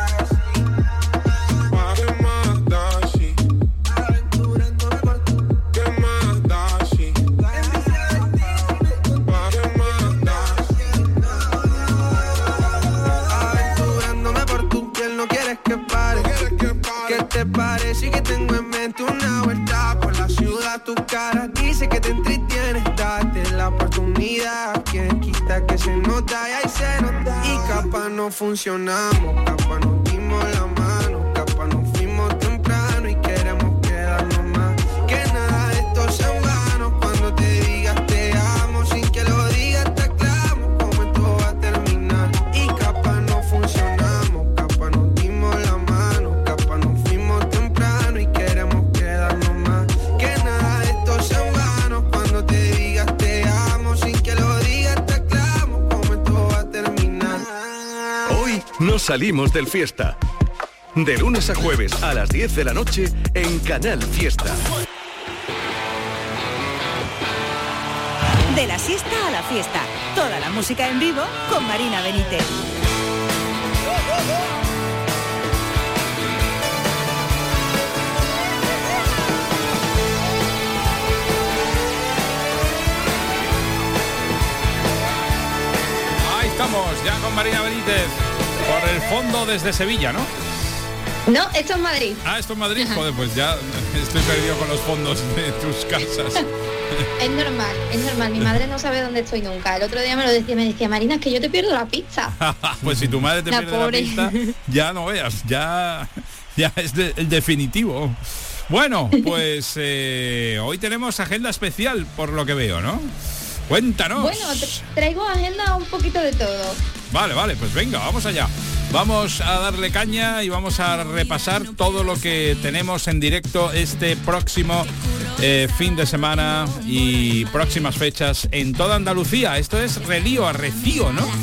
¿Qué más da si? Aventurándome por tu. ¿Qué más da si? ¿Qué más da si? Aventurándome por tu piel, te parece que tengo en mente una vuelta por la ciudad. Tu cara dice que te entretiene, date la oportunidad. Quien quita que se nota y ahí se nota. Y capaz no funcionamos, capaz nos dimos la mano, capaz nos fuimos temprano y queremos quedarnos más. Que nada de esto sea en vano, cuando te digas te amo, sin que lo digas te aclamo, como esto va a terminar. Y capaz no funcionamos, capaz nos dimos la mano, capaz nos fuimos temprano y queremos quedarnos más. Que nada de esto sea en vano, cuando te digas te amo, sin que lo digas te aclamo, como esto va a terminar. Hoy nos salimos del fiesta. De lunes a jueves a las diez de la noche en Canal Fiesta. De la siesta a la fiesta. Toda la música en vivo con Marina Benítez. Ahí estamos, ya con Marina Benítez. Por el fondo desde Sevilla, ¿no? No, esto es Madrid. Ah, esto es Madrid. Joder, pues ya estoy perdido con los fondos de tus casas. Es normal, es normal. Mi madre no sabe dónde estoy nunca. El otro día me lo decía, me decía, Marina, es que yo te pierdo la pista. Pues si tu madre te La pierde pobre. la pista, ya no veas, ya, ya es de- el definitivo. Bueno, pues eh, hoy tenemos agenda especial, por lo que veo, ¿no? Cuéntanos. Bueno, tra- traigo agenda un poquito de todo. Vale, vale, pues venga, vamos allá. Vamos a darle caña y vamos a repasar todo lo que tenemos en directo este próximo eh, fin de semana y próximas fechas en toda Andalucía. Esto es Relío a Recío, ¿no?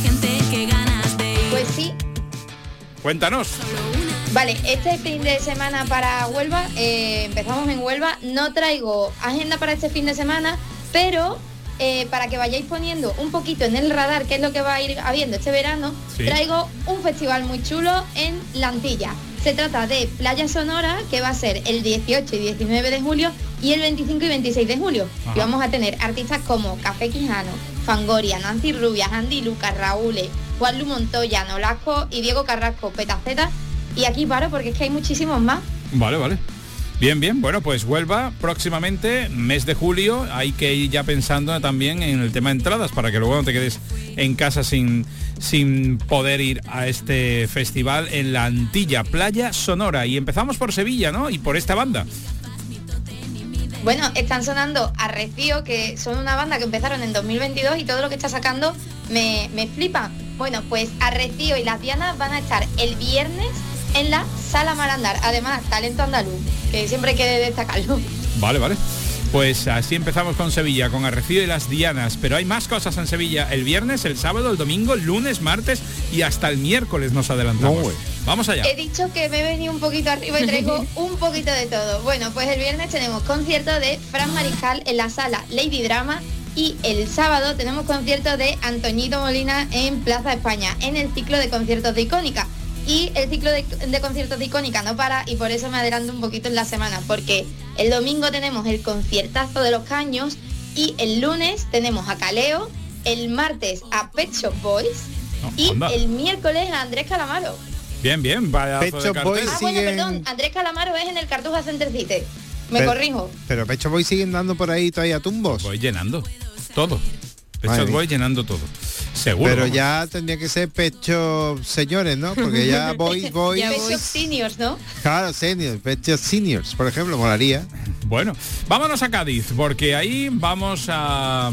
Pues sí. Cuéntanos. Vale, este fin de semana para Huelva, eh, empezamos en Huelva. No traigo agenda para este fin de semana, pero eh, para que vayáis poniendo un poquito en el radar qué es lo que va a ir habiendo este verano, Sí. traigo un festival muy chulo en La Antilla. Se trata de Playa Sonora, que va a ser el dieciocho y diecinueve de julio y el veinticinco y veintiséis de julio. Ajá. Y vamos a tener artistas como Café Quijano, Fangoria, Nancy Rubias, Andy Lucas, Raúl, Juan Lu Montoya, Nolasco y Diego Carrasco, Petaceta. Y aquí paro porque es que hay muchísimos más. Vale, vale. Bien, bien. Bueno, pues Huelva próximamente, mes de julio, hay que ir ya pensando también en el tema de entradas para que luego no te quedes en casa sin, sin poder ir a este festival en La Antilla, Playa Sonora. Y empezamos por Sevilla, ¿no? Y por esta banda. Bueno, están sonando Arrecío, que son una banda que empezaron en dos mil veintidós y todo lo que está sacando me, me flipa. Bueno, pues Arrecío y Las Dianas van a estar el viernes en la Sala Marandar. Además, talento andaluz, que siempre hay que destacarlo. Vale, vale. Pues así empezamos con Sevilla, con Arrecío y Las Dianas. Pero hay más cosas en Sevilla el viernes, el sábado, el domingo, el lunes, martes y hasta el miércoles nos adelantamos. No, Vamos allá. He dicho que me he venido un poquito arriba y traigo un poquito de todo. Bueno, pues el viernes tenemos concierto de Fran Mariscal en la sala Lady Drama y el sábado tenemos concierto de Antoñito Molina en Plaza España, en el ciclo de conciertos de Icónica. Y el ciclo de, de conciertos de Icónica no para y por eso me adelanto un poquito en la semana, porque el domingo tenemos el conciertazo de Los Caños y el lunes tenemos a Caleo, el martes a Pet Shop Boys y anda. el miércoles a Andrés Calamaro. Bien, bien, vaya. Pet Shop Boys Ah, bueno, siguen- perdón, Andrés Calamaro es en el Cartuja Center City. Me Pero- corrijo. Pero Pecho Boy siguen dando por ahí todavía tumbos. Voy llenando todo. Madre Pecho mía. voy llenando todo. Seguro. Pero vamos. ya tendría que ser pecho señores, ¿no? Porque ya boys, boys. Pet Shop Seniors, ¿no? Claro, seniors, pecho seniors, por ejemplo, molaría. Bueno, vámonos a Cádiz, porque ahí vamos a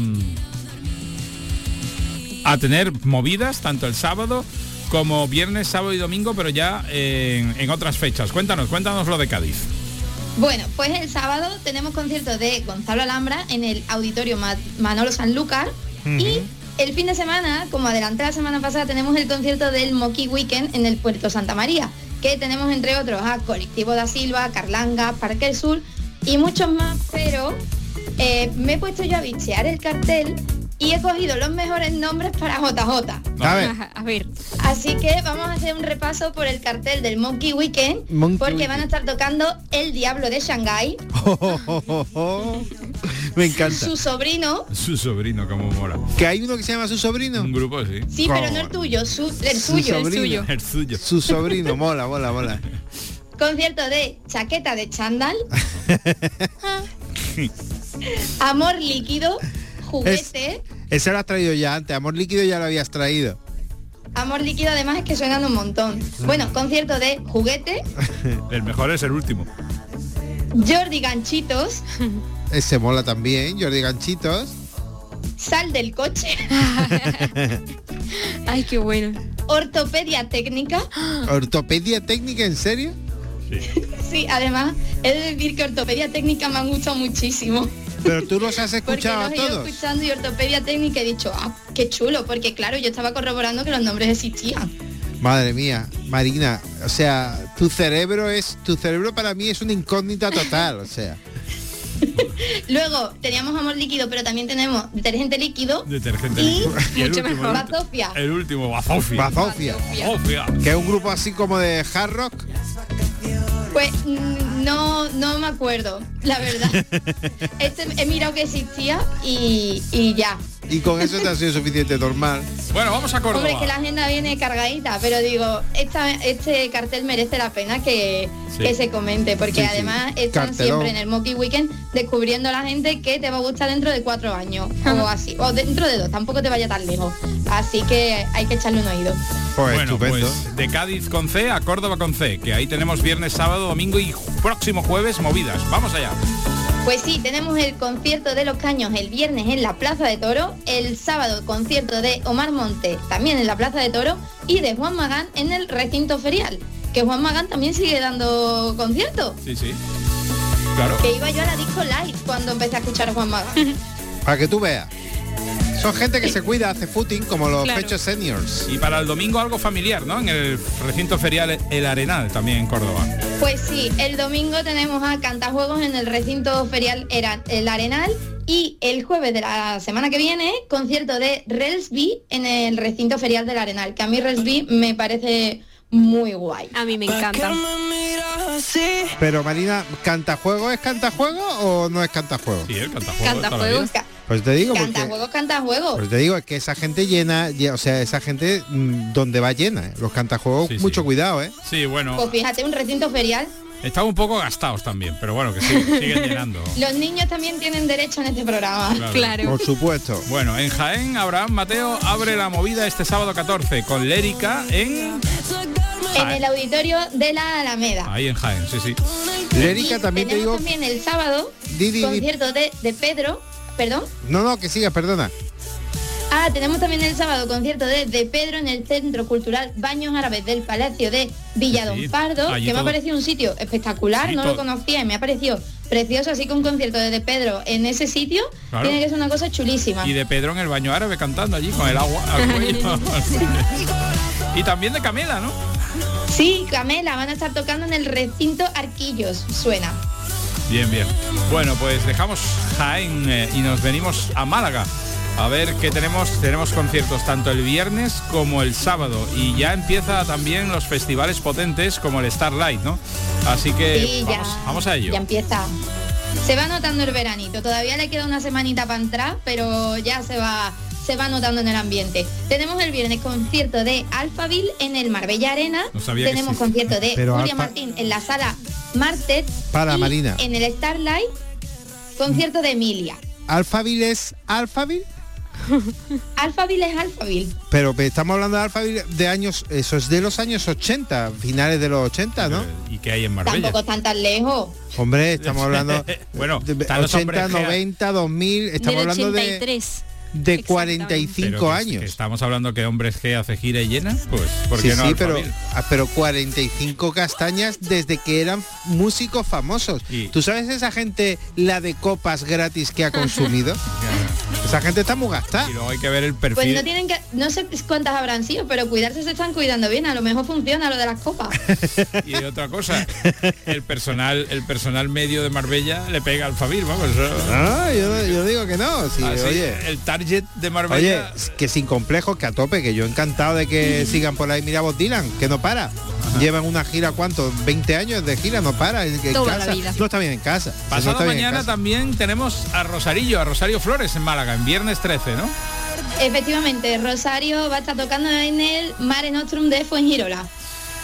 a tener movidas tanto el sábado como viernes, sábado y domingo, pero ya en, en otras fechas. Cuéntanos, cuéntanos lo de Cádiz. Bueno, pues el sábado tenemos concierto de Gonzalo Alhambra en el Auditorio Ma- Manolo Sanlúcar y el fin de semana, como adelanté la semana pasada, tenemos el concierto del Moki Weekend en el Puerto Santa María, que tenemos entre otros a Colectivo da Silva, Carlanga, Parque del Sur y muchos más, pero eh, me he puesto yo a bichear el cartel y he cogido los mejores nombres para J J. A ver. A ver. Así que vamos a hacer un repaso por el cartel del Monkey Weekend, Monkey porque Weekend. van a estar tocando El Diablo de Shanghái, Me encanta. su sobrino, Su sobrino, como mola. ¿Que hay uno que se llama su sobrino? Un grupo, sí. sí, pero no el tuyo, su, el Su suyo. sobrino. El suyo. Su sobrino, mola, mola, mola. concierto de Chaqueta de Chándal, Amor Líquido, Juguete. Es, ese lo has traído ya antes, Amor Líquido ya lo habías traído. Amor Líquido además es que suenan un montón. Bueno, concierto de Juguete. El mejor es el último. Jordi Ganchitos. Ese mola también, Jordi Ganchitos. Sal del coche. Ay, qué bueno. Ortopedia técnica. ¿Ortopedia técnica, en serio? Sí. Sí, además, he de decir que ortopedia técnica me han gustado muchísimo. Pero tú los has escuchado porque los a he ido todos. escuchando y ortopedia técnica he dicho, ah, qué chulo, porque claro, yo estaba corroborando que los nombres existían. Madre mía, Marina, o sea, tu cerebro es, tu cerebro para mí es una incógnita total, o sea. Luego teníamos Amor Líquido, pero también tenemos Detergente Líquido. Detergente y líquido. Y el mucho último, mejor. el último. Bazofia. El último, Bazofia. Bazofia. Bazofia. Que es un grupo así como de hard rock. Pues mm, no, no me acuerdo, la verdad. Este he mirado que existía y, y ya. Y con eso te ha sido suficiente, normal. Bueno, vamos a Córdoba. Hombre, es que la agenda viene cargadita, pero digo, esta, este cartel merece la pena que, Sí. que se comente, porque Sí, sí. además están Cartelón. siempre en el Monkey Weekend descubriendo a la gente que te va a gustar dentro de cuatro años, o así, o dentro de dos, tampoco te vaya tan lejos. Así que hay que echarle un oído. Pues Bueno, estupendo. pues de Cádiz con C a Córdoba con C, que ahí tenemos viernes, sábado, domingo y próximo jueves movidas. Vamos allá. Pues sí, tenemos el concierto de Los Caños el viernes en la Plaza de Toro, el sábado concierto de Omar Monte también en la Plaza de Toro y de Juan Magán en el recinto ferial, que Juan Magán también sigue dando conciertos. Sí, sí. Claro. Que iba yo a la disco live cuando empecé a escuchar a Juan Magán. Para que tú veas. Son gente que se cuida, hace footing, como los Claro. Pechos Seniors. Y para el domingo algo familiar, ¿no? En el recinto ferial El Arenal, también en Córdoba. Pues sí, el domingo tenemos a Cantajuegos en el recinto ferial Era- El Arenal y el jueves de la semana que viene, concierto de Relsby en el recinto ferial del Arenal, que a mí Relsby me parece muy guay. A mí me encanta. Pero Marina, ¿cantajuego es cantajuego o no es cantajuego? Sí, el cantajuego. Cantajuegos. Ca- Pues te digo, porque, Cantajuegos, Cantajuegos. pues te digo, es que esa gente llena, lle- o sea, esa gente mm, donde va llena, ¿eh? Los cantajuegos, Sí, mucho sí. cuidado, ¿eh? Sí, bueno, Pues fíjate, un recinto ferial. están un poco gastados también, pero bueno, que sí, siguen llenando. Los niños también tienen derecho en este programa. Claro. Claro. Por supuesto. Bueno, en Jaén, Abraham Mateo abre la movida este sábado catorce con Lérica en... En el auditorio de la Alameda. Ahí en Jaén, sí, sí. Lérica, Y también te tenemos digo... también el sábado Di, di, di. concierto de, de Pedro, perdón. No, no, que siga, perdona. Ah, tenemos también el sábado concierto de, de Pedro en el Centro Cultural Baños Árabes del Palacio de Villadón Sí, Pardo, allí que me ha todo- parecido un sitio espectacular, Sí, no todo- lo conocía y me ha parecido precioso, así que un concierto de, de Pedro en ese sitio Claro. tiene que ser una cosa chulísima. Y de Pedro en el baño árabe cantando allí con el agua al cuello. Y también de Camela, ¿no? Sí, Camela, van a estar tocando en el recinto Arquillos, suena. Bien, bien. Bueno, pues dejamos Jaén eh, y nos venimos a Málaga. A ver qué tenemos. Tenemos conciertos tanto el viernes como el sábado. Y ya empieza también los festivales potentes como el Starlight, ¿no? Así que Sí, ya, vamos, vamos a ello. ya empieza. Se va notando el veranito, todavía le queda una semanita para entrar, pero ya se va se va notando en el ambiente. Tenemos el viernes concierto de Alphaville en el Marbella Arena. No sabía que Tenemos existía. concierto de Pero Julia Alfa- Martín en la sala Martet. Para, y Marina. en el Starlight, concierto de Emilia. ¿Alphaville es Alphaville? Alphaville es Alphaville. Pero estamos hablando de Alphaville de años, eso es de los años ochenta, finales de los ochenta, ¿no? ¿Y qué hay en Marbella? Tampoco están tan lejos. Hombre, estamos hablando Bueno, de están los ochenta, hombres G. noventa, dos mil, estamos Del hablando ochenta y de, tres. de cuarenta y Pero cinco que- años. que estamos hablando que Hombres G hace gira y llena, pues ¿por Sí, qué no sí, pero, Alphaville? ah, pero cuarenta y cinco castañas desde que eran músicos famosos. Y- ¿Tú sabes esa gente la de copas gratis que ha consumido? Esa gente está muy gastada. Y luego hay que ver el Pues perfil. no tienen que, no sé cuántas habrán sido, pero cuidarse se están cuidando bien, a lo mejor funciona lo de las copas. Y otra cosa, el personal, el personal medio de Marbella le pega al Alphaville, vamos. eso- Ah, yo, yo digo que no. Sí, Así, oye, el target de oye, Marbella. que sin complejos, que a tope, que yo encantado de que sigan por ahí. Mira Bob Dylan, que no para. Llevan una gira, ¿cuánto? veinte años de gira, no para. En, en Toda la casa. vida. No está bien en casa. No Pasado está bien en mañana casa. también tenemos a Rosarillo, a Rosario Flores en Málaga, en viernes trece, ¿no? Efectivamente, Rosario va a estar tocando en el Mare Nostrum de Fuengirola.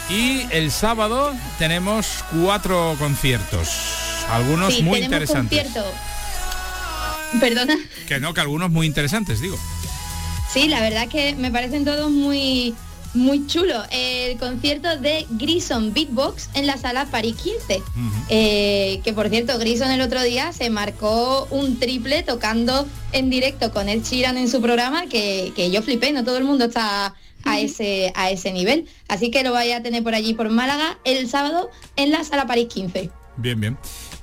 Y el sábado tenemos cuatro conciertos, algunos sí, muy tenemos interesantes. Concierto. Perdona. Que no, que algunos muy interesantes, digo. Sí, la verdad que me parecen todos muy muy chulos. El concierto de Grison Beatbox en la sala París quince. Uh-huh. eh, que por cierto, Grison el otro día se marcó un triple tocando en directo con Ed Sheeran en su programa, que, que yo flipé, no todo el mundo está a ese a ese nivel. Así que lo vaya a tener por allí por Málaga el sábado en la sala París quince. Bien, bien.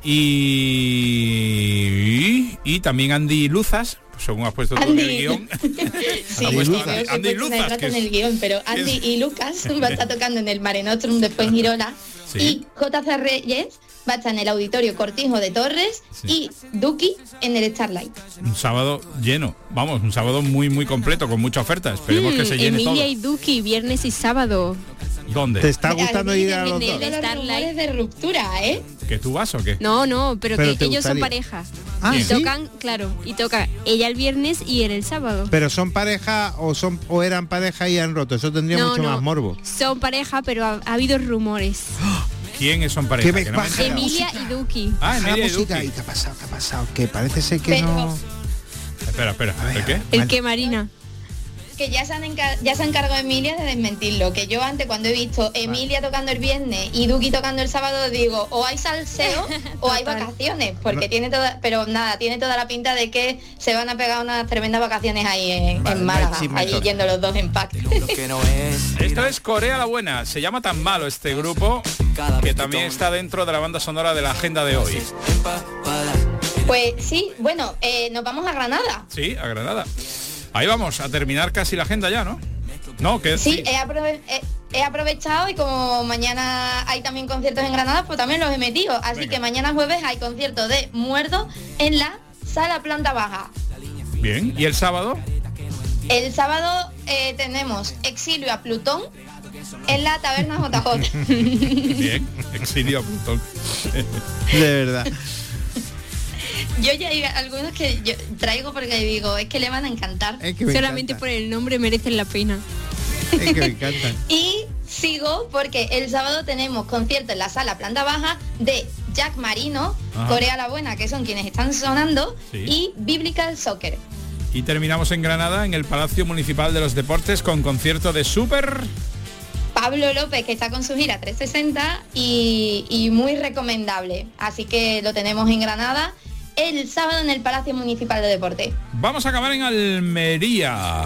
Y, y también Andy Luzas, según has puesto tú en el guión. Sí, ha puesto Andy, Andy, Andy Andy Luzas, que que en es... el guión, pero Andy y Lucas va a estar tocando en el Mare Nostrum, después en Girola. Sí. Y J C Reyes va a estar en el Auditorio Cortijo de Torres, sí. Y Duki en el Starlight. Un sábado lleno, vamos, un sábado muy muy completo, con mucha oferta. Esperemos mm, que se llene Emilia todo. Emilia y Duki, viernes y sábado. ¿Dónde? ¿Te está gustando ir a los dos? Los rumores de ruptura, ¿eh? ¿Que tú vas o qué? No, no, pero, pero que ellos gustaría. son pareja. Ah, y ¿sí? tocan, claro, y toca ella el viernes y él el sábado. Pero son pareja o son o eran pareja y han roto. Eso tendría no, mucho no. más morbo. Son pareja, pero ha, ha habido rumores. ¿Quiénes son pareja? Me que no me Emilia y Duki. Ah, Emilia y Duki. ¿Y qué ha pasado? ¿Qué ha pasado? Que parece ser que pero... no... Espera, espera. A ver, ¿El qué? El que Marina. Que ya se han encar- ya se ha encargado Emilia de desmentirlo, que yo antes cuando he visto Emilia tocando el viernes y Duki tocando el sábado digo, o hay salseo o hay vacaciones, porque no. tiene toda, pero nada, tiene toda la pinta de que se van a pegar unas tremendas vacaciones ahí en, vale, en Málaga, ahí yendo los dos en pack. Esto es Corea la Buena, se llama Tan Malo este grupo, que también está dentro de la banda sonora de la agenda de hoy. Pues sí, bueno, eh, nos vamos a Granada. Sí, a Granada. Ahí vamos, a terminar casi la agenda ya, ¿no? No, que sí, sí. He, aprove- he, he aprovechado y como mañana hay también conciertos en Granada, pues también los he metido. Así Venga. que mañana jueves hay concierto de Muerdo en la sala planta baja. Bien, ¿y el sábado? El sábado eh, tenemos Exilio a Plutón en la taberna J J. Bien, Exilio a Plutón. De verdad. Yo ya hay algunos que yo traigo porque digo, es que le van a encantar. Es que solamente encanta. por el nombre merecen la pena. Es que me encantan. Y sigo porque el sábado tenemos concierto en la sala planta baja de Jack Marino, Ajá. Corea la Buena, que son quienes están sonando, sí. y Biblical Soccer. Y terminamos en Granada, en el Palacio Municipal de los Deportes, con concierto de Super... Pablo López, que está con su gira trescientos sesenta y, y muy recomendable. Así que lo tenemos en Granada el sábado en el Palacio Municipal de Deporte. Vamos a acabar en Almería.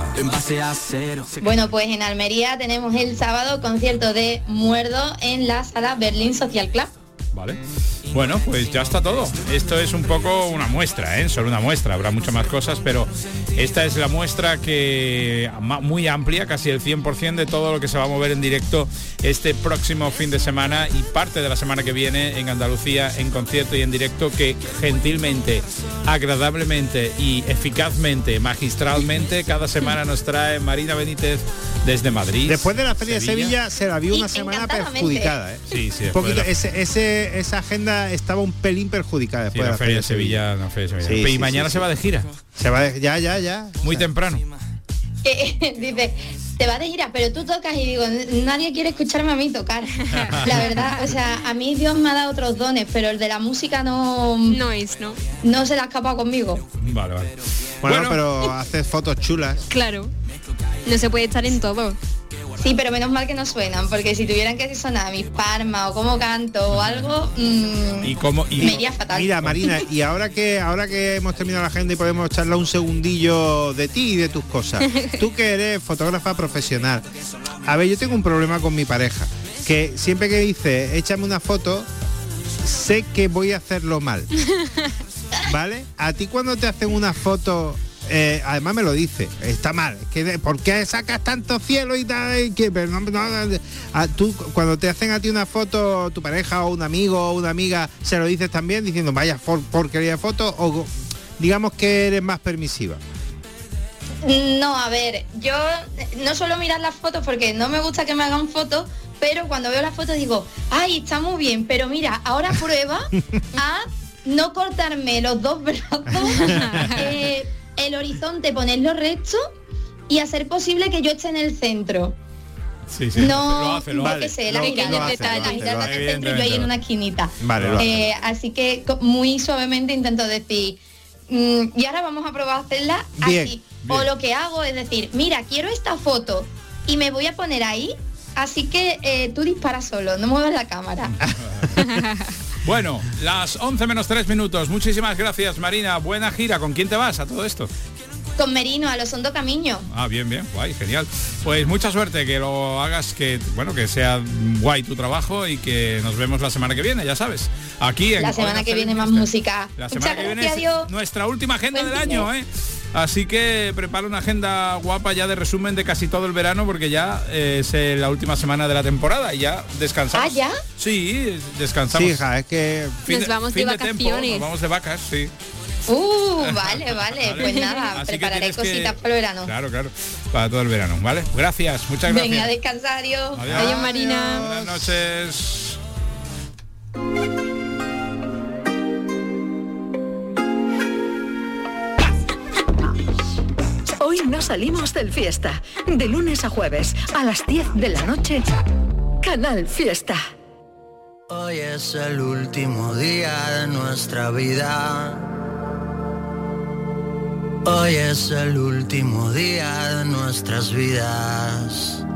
Bueno, pues en Almería tenemos el sábado concierto de Muerdo en la sala Berlín Social Club. Vale. Bueno, pues ya está todo. Esto es un poco una muestra, ¿eh? Solo una muestra. Habrá muchas más cosas, pero esta es la muestra que muy amplia, casi el cien por ciento de todo lo que se va a mover en directo este próximo fin de semana y parte de la semana que viene en Andalucía, en concierto y en directo, que gentilmente, agradablemente y eficazmente, magistralmente, cada semana nos trae Marina Benítez desde Madrid. Después de la Feria Sevilla. de Sevilla se la vio una semana perjudicada, ¿eh? Sí, sí. Poquito, la... ese, ese, esa agenda estaba un pelín perjudicada después sí, de la Feria de Sevilla. Sevilla no, Feria de Sevilla. Sí, y sí, mañana sí, se sí. va de gira. Se va de, ya, ya, ya. Muy o sea, temprano. Que, dice, te vas de gira, pero tú tocas y digo, nadie quiere escucharme a mí tocar. La verdad, o sea, a mí Dios me ha dado otros dones, pero el de la música no... No es, ¿no? No se la ha escapado conmigo. Vale, vale. Bueno, Bueno, pero haces fotos chulas. Claro. No se puede estar en todo. Sí, pero menos mal que no suenan, porque si tuvieran que sonar mis palmas o cómo canto o algo, mmm, ¿Y cómo, y... me iría fatal. Mira, Marina, y ahora que ahora que hemos terminado la agenda y podemos charlar un segundillo de ti y de tus cosas. Tú que eres fotógrafa profesional. A ver, yo tengo un problema con mi pareja, que siempre que dice, échame una foto, sé que voy a hacerlo mal. ¿Vale? A ti cuando te hacen una foto... Eh, además me lo dice, está mal, que ¿por qué sacas tanto cielo y tal? Que, pero no, no, a, tú cuando te hacen a ti una foto, tu pareja o un amigo o una amiga, se lo dices también diciendo vaya por, porquería de foto, o digamos que eres más permisiva. No, a ver, yo no suelo mirar las fotos porque no me gusta que me hagan fotos, pero cuando veo las fotos digo, ay, está muy bien, pero mira, ahora prueba a no cortarme los dos brazos, eh, el horizonte ponerlo recto y hacer posible que yo esté en el centro. Sí, sí, no, lo hace, lo yo hace. qué sé, la Lo- gira lo de hace, detalle, lo la hace, gira lo de hace. centro y yo ahí en Evidentemente. una esquinita. Vale, lo hace. Eh, así que co- muy suavemente intento decir, mm, y ahora vamos a probar a hacerla Bien, así. O lo que hago es decir, mira, quiero esta foto y me voy a poner ahí, así que eh, tú dispara solo, no muevas la cámara. Bueno, las once menos tres minutos. Muchísimas gracias, Marina. Buena gira. ¿Con quién te vas a todo esto? Con Merino, a los Hondo Camiño. Ah, bien, bien, guay, genial. Pues mucha suerte, que lo hagas, que bueno, que sea guay tu trabajo y que nos vemos la semana que viene, ya sabes. Aquí en La semana Hoy que no viene más salimos de- música. La Muchas semana que viene gracias, es Dios. nuestra última agenda Buen del fin de- año, ¿eh? Así que prepara una agenda guapa ya de resumen de casi todo el verano, porque ya eh, es eh, la última semana de la temporada y ya descansamos. ¿Ah, ya? Sí, descansamos. Sí, hija, es que... Fin Nos vamos de fin vacaciones. tiempo, nos vamos de vacas, sí. Uh, vale, vale, pues nada, Así que prepararé tienes que- cositas para el verano. Claro, claro, para todo el verano, ¿vale? Gracias, muchas gracias. Venga, a descansar, adiós. Adiós. Adiós, Marina. Buenas noches. Hoy no salimos del fiesta. De lunes a jueves, a las diez de la noche, Canal Fiesta. Hoy es el último día de nuestra vida. Hoy es el último día de nuestras vidas.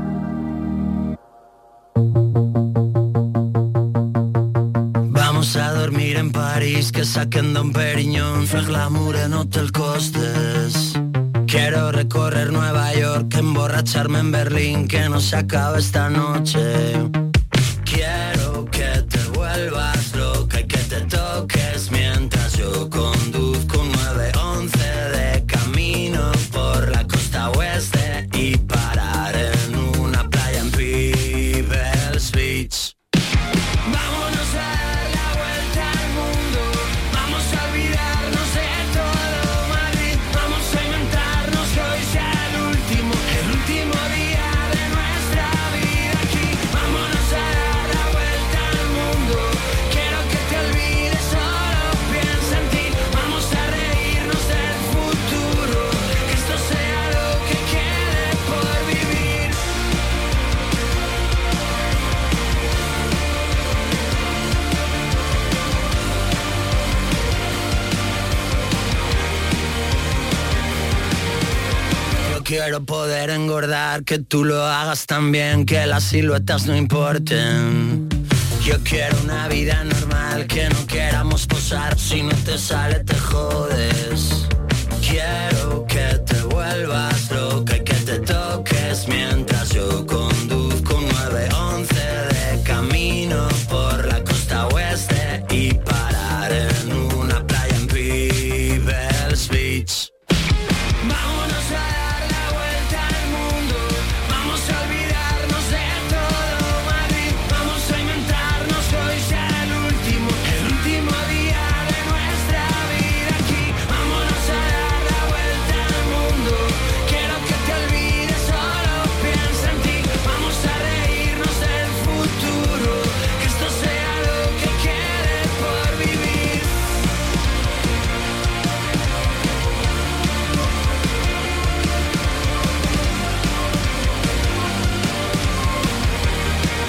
Vamos a dormir en París, que saquen Don Periñón, fer glamour en Hotel Costes. Quiero recorrer Nueva York, emborracharme en Berlín, que no se acabe esta noche. Quiero que te vuelvas loca y que te toques mientras yo conduzco un nueve once de camino por la costa oeste y parar en una playa en People's Beach. Vámonos a dar la vuelta al mundo, vamos a olvidarnos de todo Madrid, vamos a inventarnos que hoy sea el último, el último día de nuestra vida aquí. Vámonos a dar la vuelta al mundo, quiero que te olvides, solo piensa en ti, vamos a reírnos del futuro, que esto sea lo que quede por vivir. Yo quiero poder engordar, que tú lo hagas también, que las siluetas no importen. Yo quiero una vida normal, que no queramos posar, si no te sale te jodes. Quiero que te vuelvas loca y que te toques mientras yo conduzco un nueve once